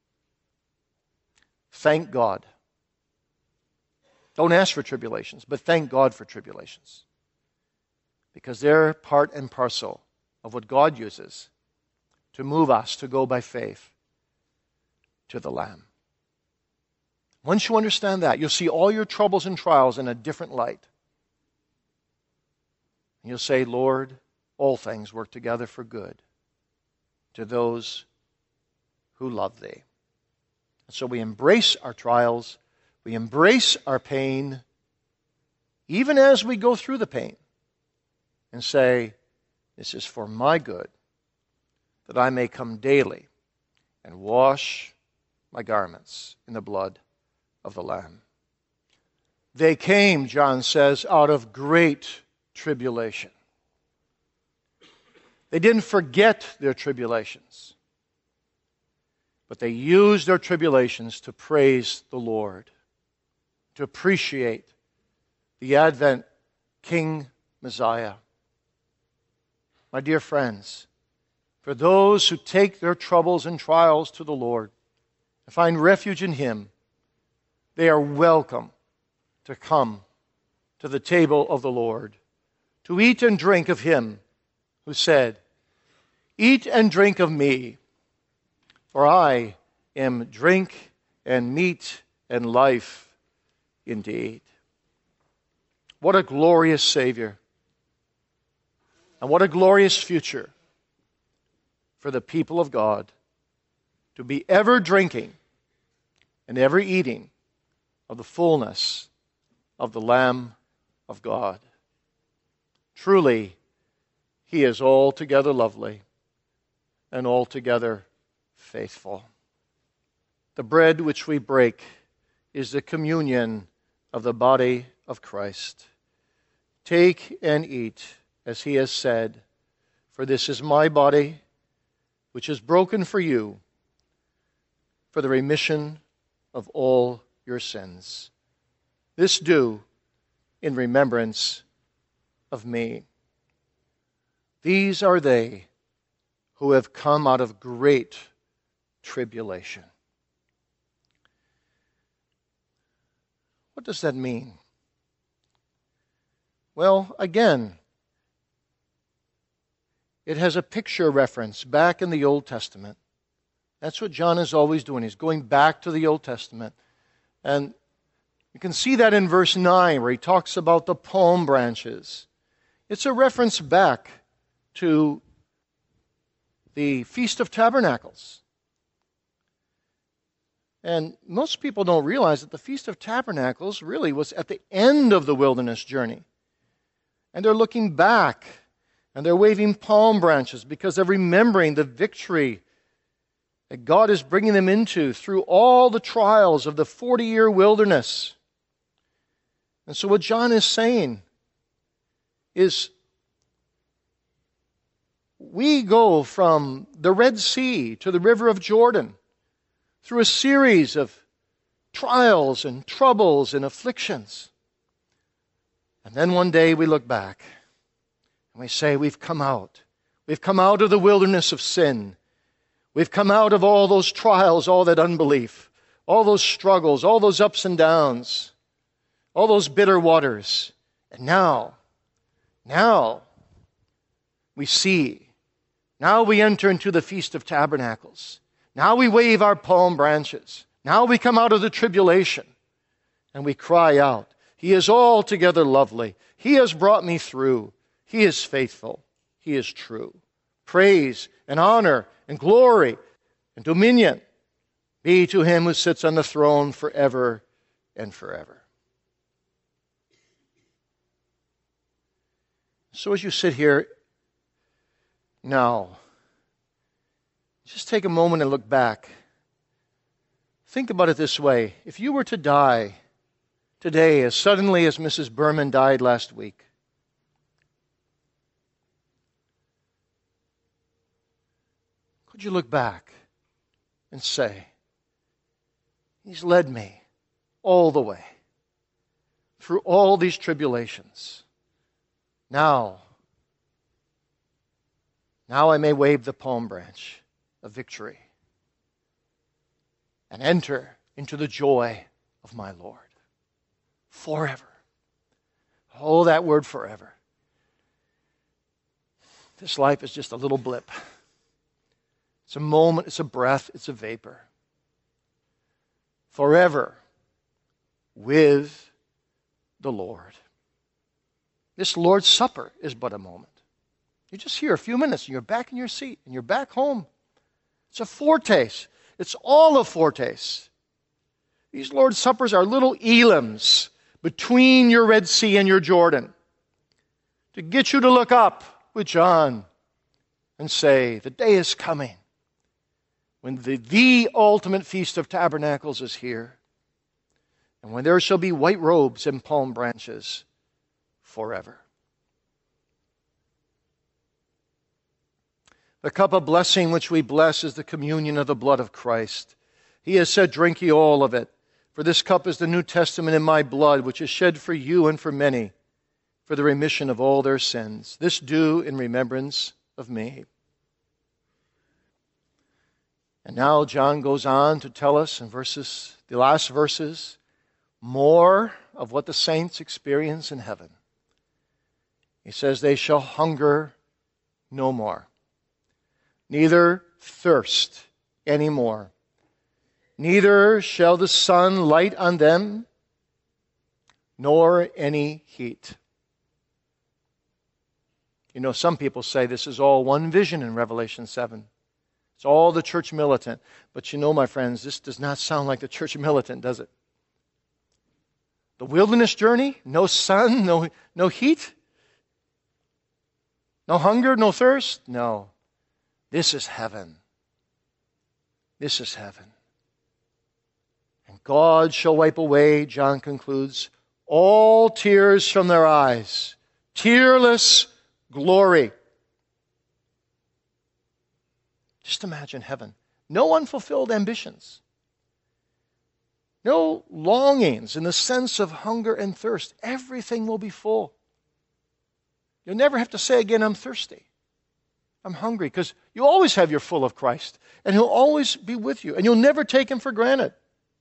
Thank God. Don't ask for tribulations, but thank God for tribulations. Because they're part and parcel of what God uses to move us to go by faith to the Lamb. Once you understand that, you'll see all your troubles and trials in a different light. And you'll say, Lord, all things work together for good to those who love Thee. And so we embrace our trials, we embrace our pain, even as we go through the pain, and say, this is for my good, that I may come daily and wash my garments in the blood of the Lamb. They came, John says, out of great tribulation. They didn't forget their tribulations, but they used their tribulations to praise the Lord, to appreciate the Advent King Messiah. My dear friends, for those who take their troubles and trials to the Lord and find refuge in Him, they are welcome to come to the table of the Lord, to eat and drink of Him who said, "Eat and drink of me, for I am drink and meat and life indeed." What a glorious Savior. And what a glorious future for the people of God to be ever drinking and ever eating of the fullness of the Lamb of God. Truly, He is altogether lovely and altogether faithful. The bread which we break is the communion of the body of Christ. Take and eat, as He has said, for this is my body, which is broken for you, for the remission of all your sins. This do in remembrance of me. These are they who have come out of great tribulation. What does that mean? Well, again, it has a picture reference back in the Old Testament. That's what John is always doing. He's going back to the Old Testament. And you can see that in verse 9 where he talks about the palm branches. It's a reference back to the Feast of Tabernacles. And most people don't realize that the Feast of Tabernacles really was at the end of the wilderness journey. And they're looking back, and they're waving palm branches because they're remembering the victory that God is bringing them into through all the trials of the 40-year wilderness. And so what John is saying is, we go from the Red Sea to the River of Jordan through a series of trials and troubles and afflictions. And then one day we look back and we say, we've come out. We've come out of the wilderness of sin. We've come out of all those trials, all that unbelief, all those struggles, all those ups and downs, all those bitter waters. And now we see. Now we enter into the Feast of Tabernacles. Now we wave our palm branches. Now we come out of the tribulation and we cry out, He is altogether lovely. He has brought me through. He is faithful. He is true. Praise and honor and glory and dominion be to Him who sits on the throne forever and forever. So as you sit here now, just take a moment and look back. Think about it this way. If you were to die today as suddenly as Mrs. Berman died last week, could you look back and say, He's led me all the way through all these tribulations. Now I may wave the palm branch of victory and enter into the joy of my Lord forever. Oh, that word forever. This life is just a little blip. It's a moment, it's a breath, it's a vapor. Forever with the Lord. This Lord's Supper is but a moment. You're just here a few minutes and you're back in your seat and you're back home. It's a foretaste. It's all a foretaste. These Lord's Suppers are little elims between your Red Sea and your Jordan to get you to look up with John and say, the day is coming when the ultimate Feast of Tabernacles is here, and when there shall be white robes and palm branches forever. The cup of blessing which we bless is the communion of the blood of Christ. He has said, drink ye all of it, for this cup is the New Testament in my blood, which is shed for you and for many, for the remission of all their sins. This do in remembrance of me. And now John goes on to tell us in the last verses, more of what the saints experience in heaven. He says, they shall hunger no more, neither thirst any more. Neither shall the sun light on them, nor any heat. You know, some people say this is all one vision in Revelation 7. It's all the church militant. But you know, my friends, this does not sound like the church militant, does it? The wilderness journey, no sun, no heat, no hunger, no thirst. No, this is heaven. This is heaven. And God shall wipe away, John concludes, all tears from their eyes. Tearless glory. Just imagine heaven. No unfulfilled ambitions. No longings in the sense of hunger and thirst. Everything will be full. You'll never have to say again, I'm thirsty. I'm hungry, because you always have your full of Christ, and He'll always be with you, and you'll never take Him for granted.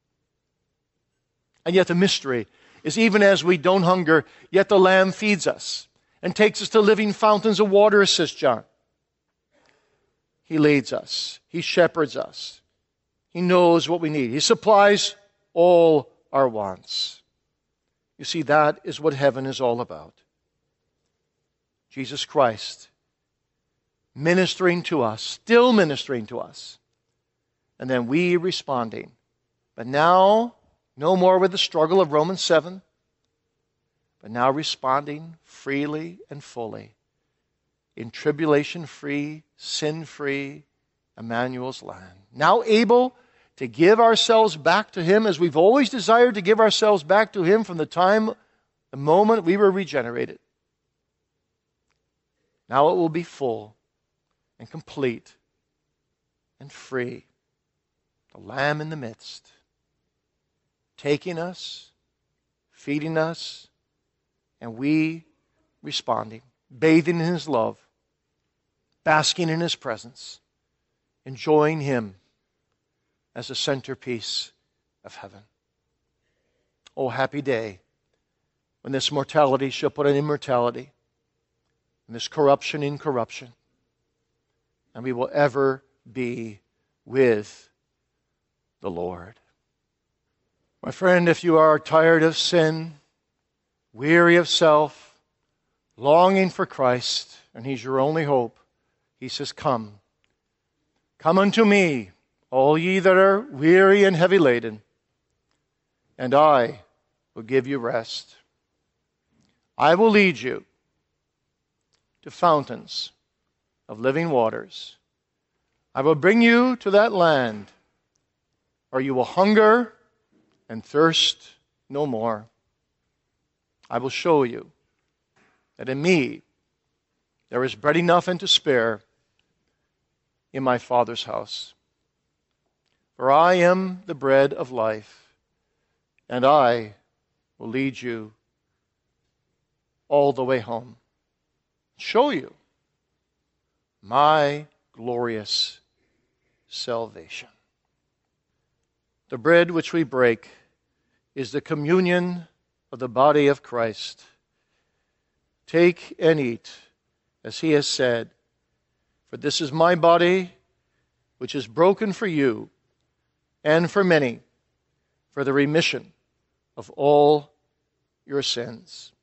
And yet the mystery is, even as we don't hunger, yet the Lamb feeds us and takes us to living fountains of water, says John. He leads us. He shepherds us. He knows what we need. He supplies all our wants. You see, that is what heaven is all about. Jesus Christ ministering to us, still ministering to us, and then we responding. But now, no more with the struggle of Romans 7, but now responding freely and fully in tribulation-free, sin-free Emmanuel's land. Now able to give ourselves back to Him as we've always desired to give ourselves back to Him from the moment we were regenerated. Now it will be full and complete and free. The Lamb in the midst. taking us, feeding us, and we responding, bathing in His love, basking in His presence, enjoying Him as a centerpiece of heaven. Oh, happy day when this mortality shall put an immortality, and this corruption in corruption, and we will ever be with the Lord. My friend, if you are tired of sin, weary of self, longing for Christ, and He's your only hope, He says, come. Come unto me, all ye that are weary and heavy laden, and I will give you rest. I will lead you to fountains of living waters. I will bring you to that land where you will hunger and thirst no more. I will show you that in me there is bread enough and to spare in my Father's house. For I am the bread of life, and I will lead you all the way home. Show you my glorious salvation. The bread which we break is the communion of the body of Christ. Take and eat, as He has said, for this is my body, which is broken for you and for many, for the remission of all your sins.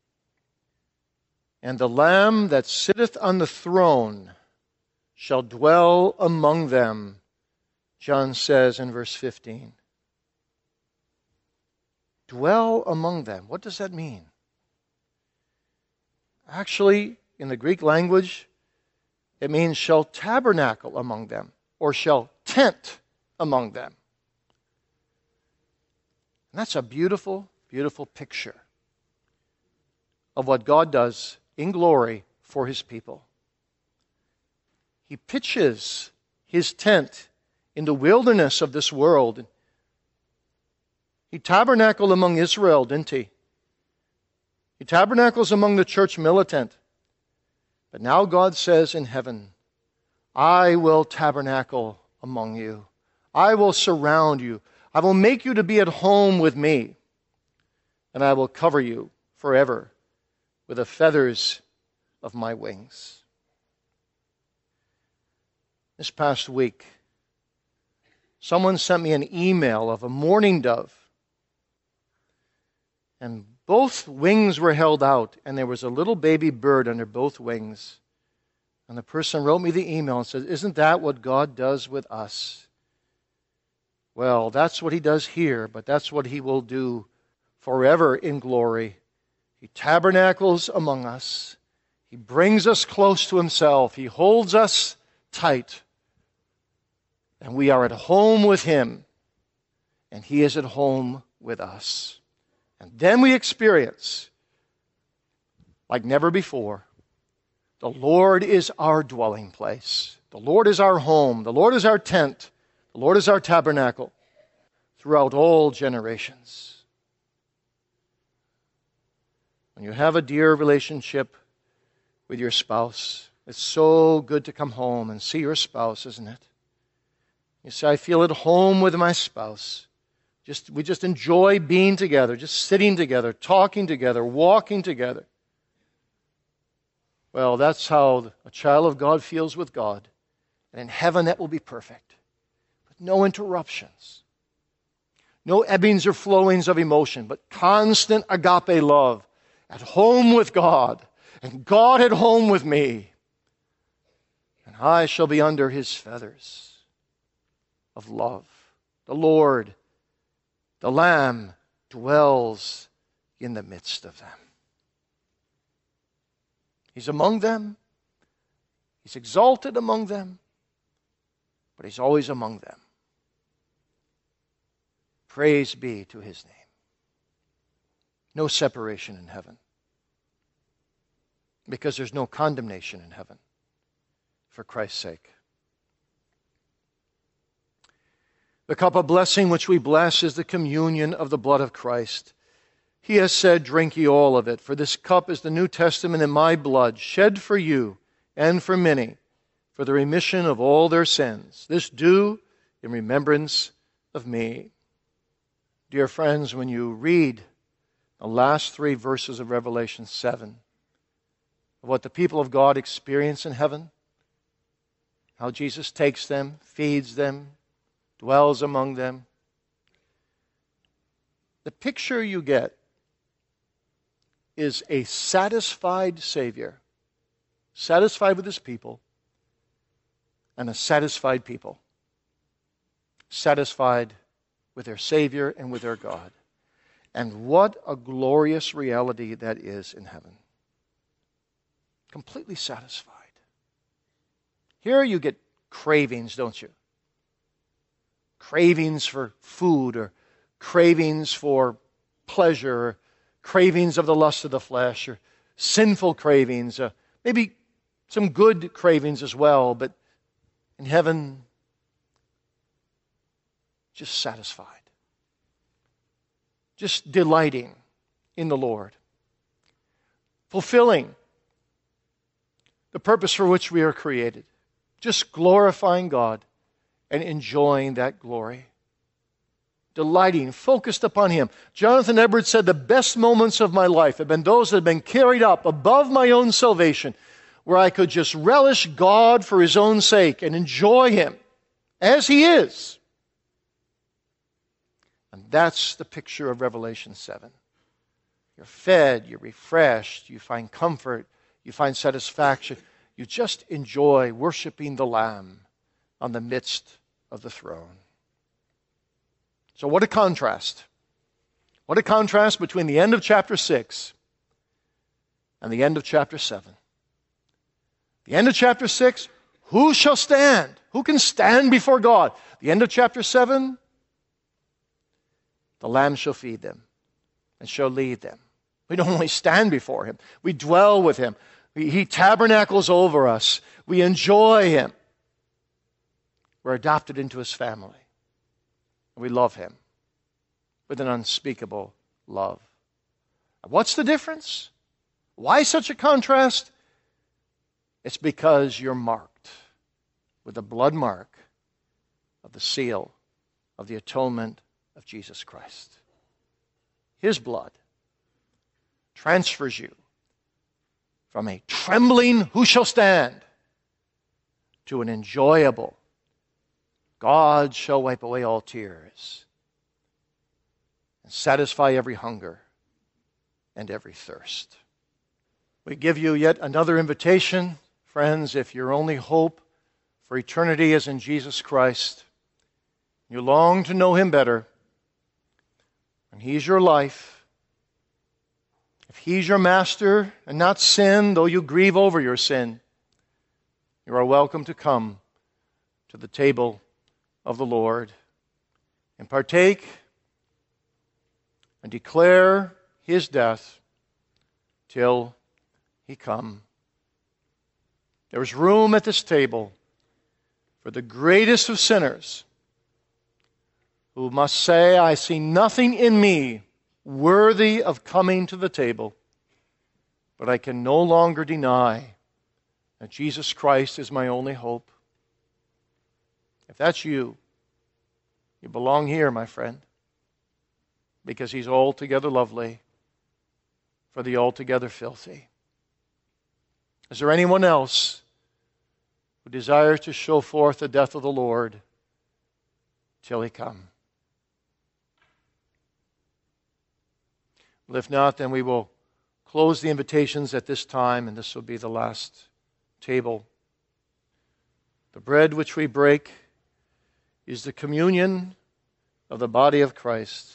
And the Lamb that sitteth on the throne shall dwell among them, John says in verse 15. Dwell among them. What does that mean? Actually, in the Greek language, it means shall tabernacle among them, or shall tent among them. And that's a beautiful, beautiful picture of what God does in glory for His people. He pitches His tent in the wilderness of this world. He tabernacled among Israel, didn't He? He tabernacles among the church militant. But now God says in heaven, I will tabernacle among you. I will surround you. I will make you to be at home with me. And I will cover you forever with the feathers of my wings. This past week, someone sent me an email of a mourning dove. And both wings were held out, and there was a little baby bird under both wings. And the person wrote me the email and said, isn't that what God does with us? Well, that's what He does here, but that's what He will do forever in glory. He tabernacles among us. He brings us close to Himself. He holds us tight. And we are at home with Him, and He is at home with us. And then we experience, like never before, the Lord is our dwelling place. The Lord is our home. The Lord is our tent. The Lord is our tabernacle throughout all generations. When you have a dear relationship with your spouse, it's so good to come home and see your spouse, isn't it? You say, I feel at home with my spouse. We just enjoy being together, just sitting together, talking together, walking together. Well, that's how a child of God feels with God. And in heaven, that will be perfect. But no interruptions. No ebbings or flowings of emotion, but constant agape love. At home with God, and God at home with me. And I shall be under His feathers of love. The Lord, the Lamb, dwells in the midst of them. He's among them. He's exalted among them. But He's always among them. Praise be to His name. No separation in heaven. Because there's no condemnation in heaven. For Christ's sake. The cup of blessing which we bless is the communion of the blood of Christ. He has said, "Drink ye all of it, for this cup is the New Testament in my blood, shed for you and for many, for the remission of all their sins. This do in remembrance of me." Dear friends, when you read the last 3 verses of Revelation 7, of what the people of God experience in heaven, how Jesus takes them, feeds them, dwells among them, the picture you get is a satisfied Savior, satisfied with His people, and a satisfied people, satisfied with their Savior and with their God. And what a glorious reality that is in heaven. Completely satisfied. Here you get cravings, don't you? Cravings for food, or cravings for pleasure, or cravings of the lust of the flesh, or sinful cravings, maybe some good cravings as well, but in heaven, just satisfied. Just delighting in the Lord. Fulfilling the purpose for which we are created. Just glorifying God and enjoying that glory. Delighting, focused upon Him. Jonathan Edwards said, "The best moments of my life have been those that have been carried up above my own salvation, where I could just relish God for His own sake and enjoy Him as He is." And that's the picture of Revelation 7. You're fed, you're refreshed, you find comfort, you find satisfaction. You just enjoy worshiping the Lamb on the midst of the throne. So what a contrast. What a contrast between the end of chapter 6 and the end of chapter 7. The end of chapter 6, who shall stand? Who can stand before God? The end of chapter 7, the Lamb shall feed them and shall lead them. We don't only stand before Him, we dwell with Him. He tabernacles over us. We enjoy Him. We're adopted into His family. We love Him with an unspeakable love. What's the difference? Why such a contrast? It's because you're marked with the blood mark of the seal of the atonement of Jesus Christ. His blood transfers you from a trembling "who shall stand" to an enjoyable "God shall wipe away all tears and satisfy every hunger and every thirst." We give you yet another invitation, friends. If your only hope for eternity is in Jesus Christ, you long to know Him better, and He's your life, if He's your master and not sin, though you grieve over your sin, you are welcome to come to the table of the Lord and partake and declare His death till He come. There is room at this table for the greatest of sinners who must say, "I see nothing in me worthy of coming to the table, but I can no longer deny that Jesus Christ is my only hope." If that's you, you belong here, my friend, because He's altogether lovely for the altogether filthy. Is there anyone else who desires to show forth the death of the Lord till He come? Well, if not, then we will close the invitations at this time, and this will be the last table. The bread which we break is the communion of the body of Christ.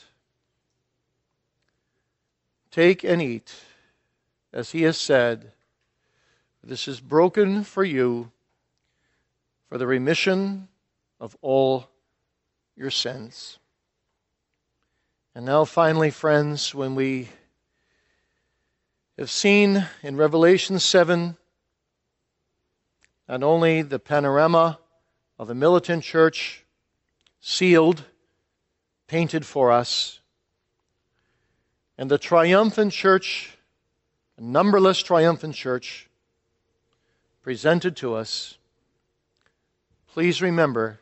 Take and eat, as He has said, "This is broken for you for the remission of all your sins." And now finally, friends, when we have seen in Revelation 7 not only the panorama of the militant church sealed, painted for us. And the triumphant church, a numberless triumphant church, presented to us, please remember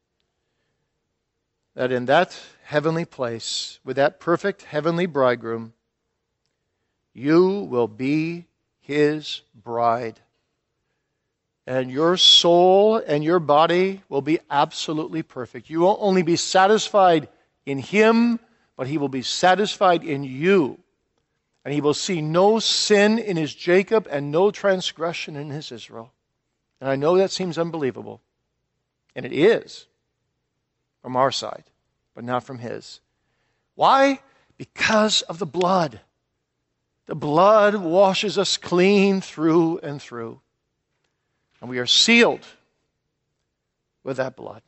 that in that heavenly place, with that perfect heavenly bridegroom, you will be his bride. And your soul and your body will be absolutely perfect. You won't only be satisfied in him, but he will be satisfied in you. And he will see no sin in his Jacob and no transgression in his Israel. And I know that seems unbelievable. And it is from our side, but not from his. Why? Because of the blood. The blood washes us clean through and through. And we are sealed with that blood.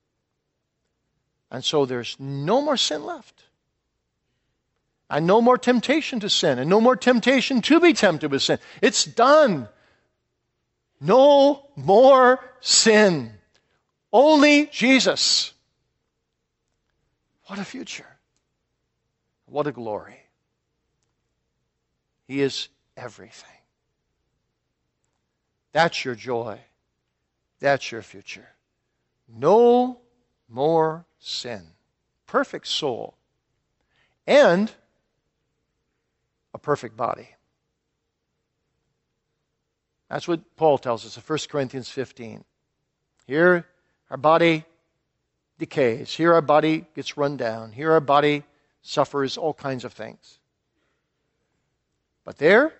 And so there's no more sin left. And no more temptation to sin. And no more temptation to be tempted with sin. It's done. No more sin. Only Jesus. What a future. What a glory. He is everything. That's your joy. That's your future. No more sin. Perfect soul. And a perfect body. That's what Paul tells us in 1 Corinthians 15. Here, our body decays. Here, our body gets run down. Here, our body suffers all kinds of things. But there,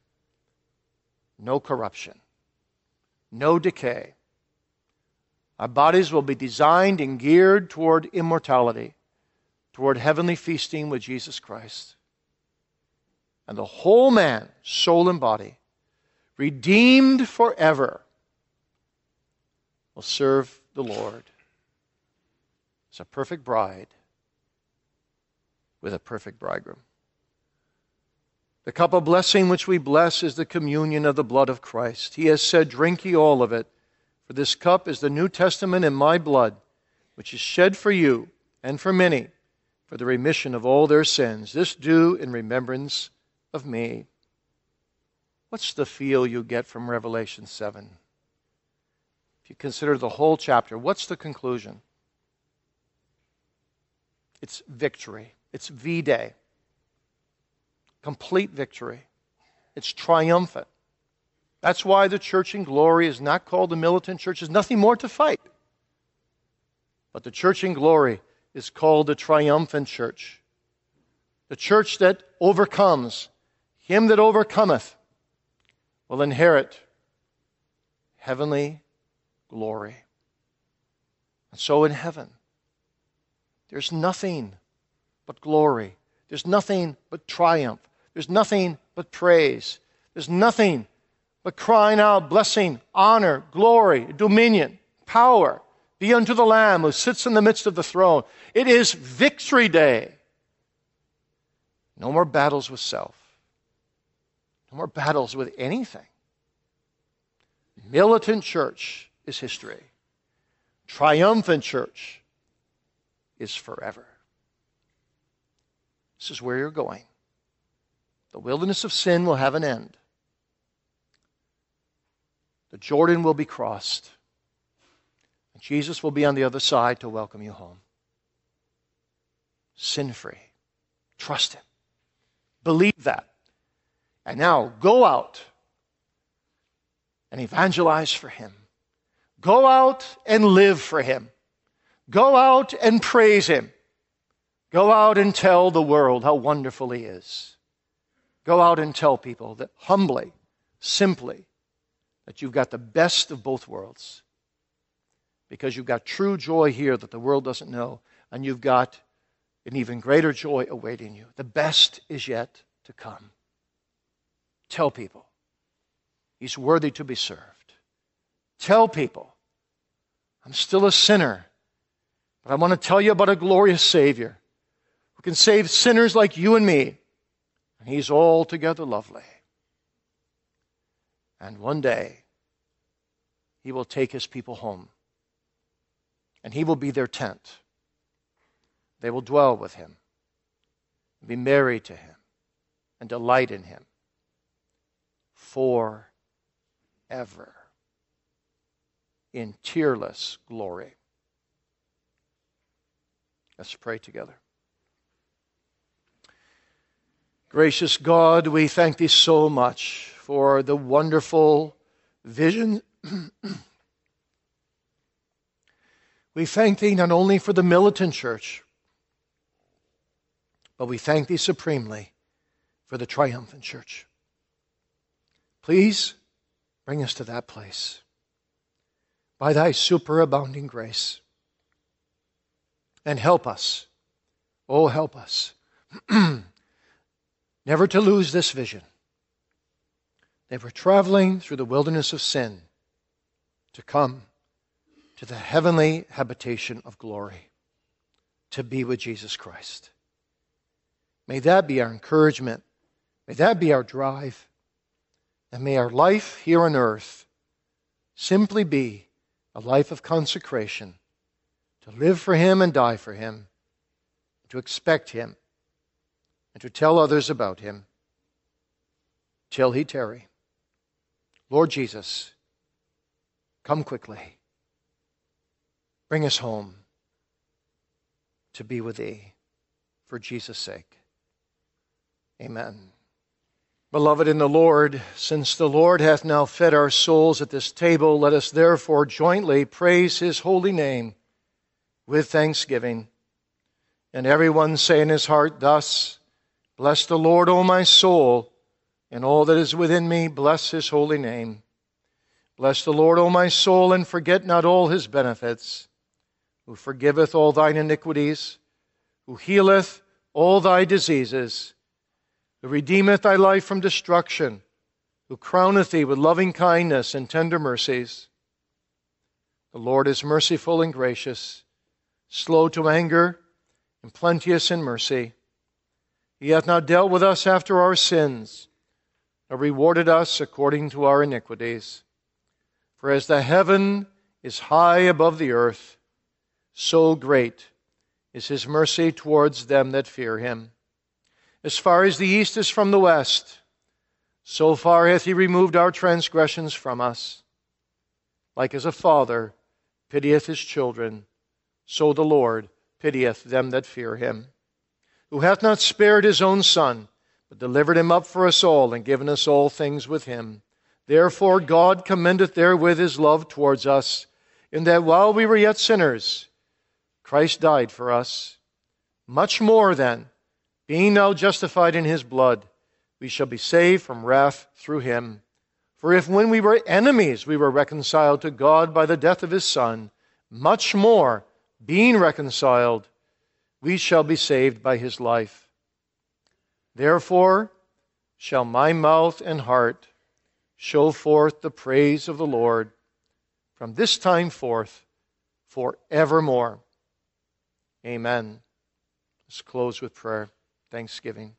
no corruption. No decay. Our bodies will be designed and geared toward immortality, toward heavenly feasting with Jesus Christ. And the whole man, soul and body, redeemed forever, will serve the Lord as a perfect bride with a perfect bridegroom. The cup of blessing which we bless is the communion of the blood of Christ. He has said, "Drink ye all of it, for this cup is the New Testament in my blood, which is shed for you and for many, for the remission of all their sins. This do in remembrance of me." What's the feel you get from Revelation 7? If you consider the whole chapter, what's the conclusion? It's victory. It's V-Day. Complete victory. It's triumphant. That's why the church in glory is not called the militant church. There's nothing more to fight. But the church in glory is called the triumphant church. The church that overcomes. Him that overcometh will inherit heavenly glory. And so in heaven, there's nothing but glory. There's nothing but triumph. There's nothing but praise. There's nothing but crying out, blessing, honor, glory, dominion, power be unto the Lamb who sits in the midst of the throne. It is victory day. No more battles with self. No more battles with anything. Militant church is history. Triumphant church is forever. This is where you're going. The wilderness of sin will have an end. The Jordan will be crossed. And Jesus will be on the other side to welcome you home. Sin-free. Trust him. Believe that. And now go out and evangelize for him. Go out and live for him. Go out and praise him. Go out and tell the world how wonderful he is. Go out and tell people that humbly, simply, that you've got the best of both worlds. Because you've got true joy here that the world doesn't know, and you've got an even greater joy awaiting you. The best is yet to come. Tell people he's worthy to be served. Tell people I'm still a sinner, but I want to tell you about a glorious Savior who can save sinners like you and me. And he's altogether lovely. And one day, he will take his people home. And he will be their tent. They will dwell with him, be married to him, and delight in him forever in tearless glory. Let's pray together. Gracious God, we thank thee so much for the wonderful vision. We thank thee not only for the militant church, but we thank thee supremely for the triumphant church. Please bring us to that place by thy superabounding grace. And help us, oh help us, never to lose this vision that we're traveling through the wilderness of sin to come to the heavenly habitation of glory, to be with Jesus Christ. May that be our encouragement. May that be our drive. And may our life here on earth simply be a life of consecration, to live for him and die for him, to expect him, and to tell others about him till he tarry. Lord Jesus, come quickly. Bring us home to be with thee for Jesus' sake. Amen. Beloved in the Lord, since the Lord hath now fed our souls at this table, let us therefore jointly praise his holy name with thanksgiving. And everyone say in his heart thus, Bless the Lord, O my soul, and all that is within me, bless his holy name. Bless the Lord, O my soul, and forget not all his benefits, who forgiveth all thine iniquities, who healeth all thy diseases, who redeemeth thy life from destruction, who crowneth thee with loving kindness and tender mercies. The Lord is merciful and gracious, slow to anger, and plenteous in mercy. He hath not dealt with us after our sins, nor rewarded us according to our iniquities. For as the heaven is high above the earth, so great is his mercy towards them that fear him. As far as the east is from the west, so far hath he removed our transgressions from us. Like as a father pitieth his children, so the Lord pitieth them that fear him. Who hath not spared his own Son, but delivered him up for us all, and given us all things with him. Therefore God commendeth therewith his love towards us, in that while we were yet sinners, Christ died for us. Much more then, being now justified in his blood, we shall be saved from wrath through him. For if when we were enemies we were reconciled to God by the death of his Son, much more, being reconciled, we shall be saved by his life. Therefore shall my mouth and heart show forth the praise of the Lord from this time forth forevermore. Amen. Let's close with prayer. Thanksgiving.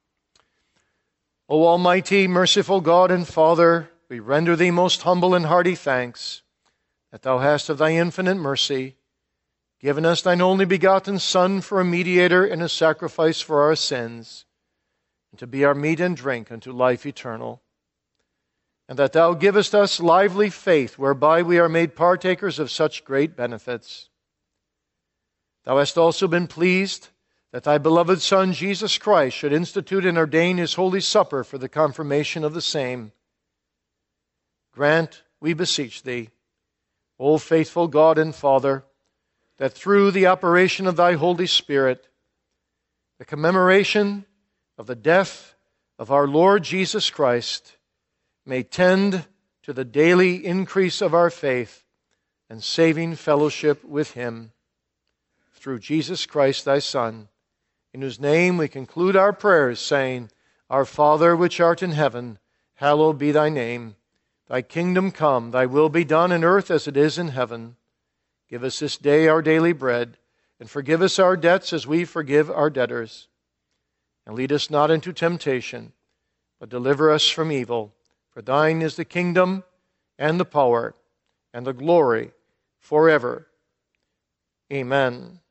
O Almighty, merciful God and Father, we render thee most humble and hearty thanks that thou hast of thy infinite mercy given us thine only begotten Son for a mediator and a sacrifice for our sins, and to be our meat and drink unto life eternal. And that thou givest us lively faith, whereby we are made partakers of such great benefits. Thou hast also been pleased that thy beloved Son, Jesus Christ, should institute and ordain his holy supper for the confirmation of the same. Grant, we beseech thee, O faithful God and Father, that through the operation of thy Holy Spirit, the commemoration of the death of our Lord Jesus Christ may tend to the daily increase of our faith and saving fellowship with him. Through Jesus Christ thy Son, in whose name we conclude our prayers, saying, Our Father which art in heaven, hallowed be thy name. Thy kingdom come, thy will be done in earth as it is in heaven. Give us this day our daily bread, and forgive us our debts as we forgive our debtors. And lead us not into temptation, but deliver us from evil. For thine is the kingdom, and the power, and the glory, forever. Amen.